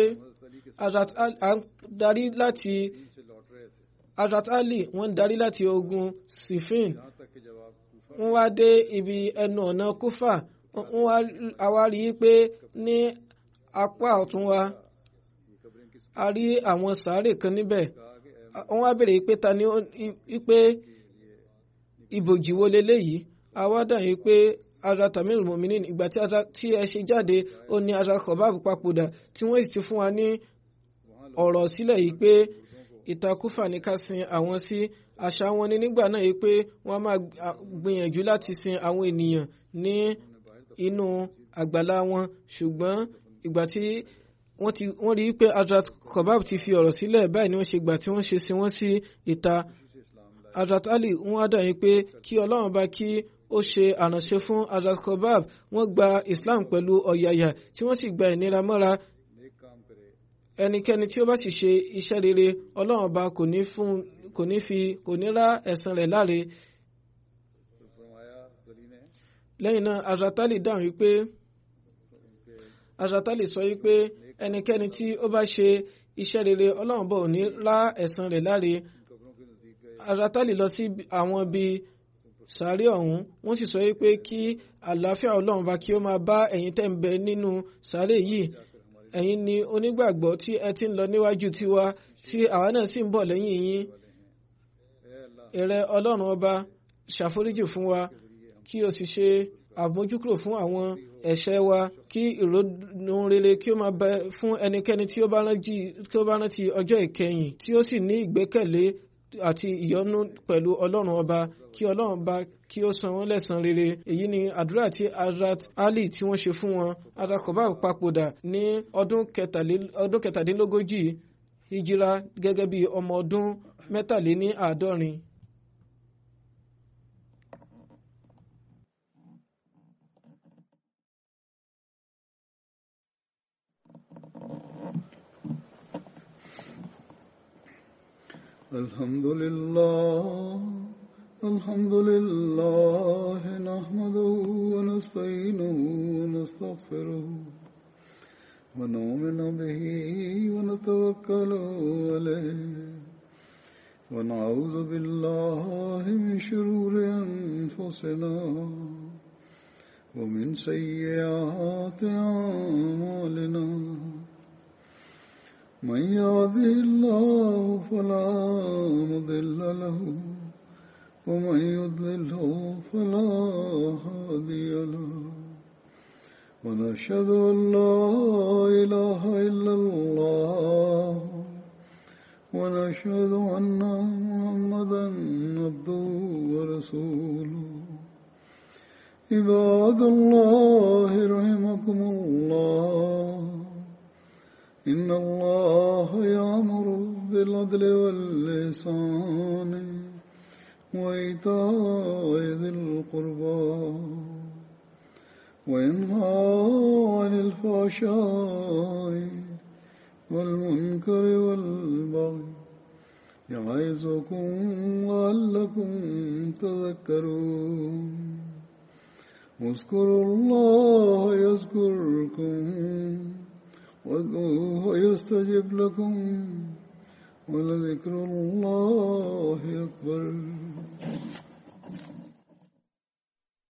Hazrat Ali wọ́n darí láti ogun Siffin. Wọ́n wá dé ibi ẹnu ọ̀nà Kúfà. A wá rí pé ní apá ọ̀tún wa a rí àwọn sàárè kan níbẹ̀. Wọ́n wá béèrè pé ta ni pé ibòjì wo leléyìí. A wá dáhùn pé Hazrat Amirul Mu'minin ìgbà tí ẹ ṣe jáde ó ní Hazrat Kobab papòdà, tí wọ́n sì ti fún wa ní ọ̀rọ̀ sílẹ̀ yìí pé ìta Kúfà ní ká sin àwọn sí. Àṣà wọn ni nígbà náà yìí pé wọ́n máa gbìyànjú láti sin àwọn ènìyàn ní inú àgbàlá wọn, ṣùgbọ́n ìgbà tí wọ́n rí i pé Hazrat Kobab ti fi ọ̀rọ̀ sílẹ̀ báyìí ni wọ́n ṣe gbà tí wọ́n ṣe sin wọ́n sí ìta. Hazrat Ali wọ́n á dà yín pé kí Ọlọ́run bá kí ó ṣe àránṣe fún Hazrat Kobab. Wọ́n gba Islam pẹ̀lú ọ̀yàyà tí wọ́n sì gba ìnira mọ́ra. Ẹnikẹ́ni tí ó bá sì ṣe iṣẹ́ rere Ọlọ́run bá kò ní rá ẹ̀san rẹ̀ láre. Lẹ́yìn náà Hazrat Ali dáhùn wípé Hazrat Ali sọ wípé ẹnikẹ́ni tí ó bá ṣe iṣẹ́ rere Ọlọ́run bá ò ní rá ẹ̀san rẹ̀ láre. Hazrat Ali lọ sí àwọn bíi sàárè ọ̀hún wọ́n sì sọ wípé kí àlàáfíà Ọlọ́run bá kí ó máa bá ẹ̀yin tẹ́ ń bẹ nínú sàárè yìí. Ẹ̀yin ni onígbàgbọ́ tí ẹ ti ń lọ níwájú tiwa tí àwa náà sì ń bọ̀ lẹ́yìn yín. Ìrẹ Ọlọ́run ọba ṣàforíjì fún wa kí o sì ṣe àmójúkúrò fún àwọn ẹ̀ṣẹ̀ wa, kí ìrònú rere kí ó máa bẹ fún ẹnikẹ́ni tí ó bá rántí ọjọ́ ìkẹyìn tí ó sì ní ìgbẹ́kẹ̀lé àti ìyọ́nú pẹ̀lú Ọlọ́run ọba, kí Ọlọ́run ọba kí ó san wọ́n lẹ́san rere. Èyí ni àdúrà tí Hazrat Ali tí wọ́n ṣe fún wọn. Hazrat Kobab papòdà ní ọdún 47 hijira gẹ́gẹ́ bí ọmọ ọdún 63. الحمد لله نحمده ونستعينه ونستغفره ونؤمن به ونتوكل عليه ونعوذ بالله من شرور أنفسنا ومن سيئات أعمالنا من يهده الله فلا مضل له ومن يضلله فلا هادي له ونشهد أن لا إله إلا الله ونشهد أن محمدا عبده ورسوله عباد الله رحمكم الله إن الله يأمر بالعدل والإحسان وإيتاء ذي القربى وينهى عن الفحشاء والمنكر والبغي يعظكم لعلكم تذكرون اذكروا الله يذكركم وادعوه يستجب لكم ولذكر الله أكبر.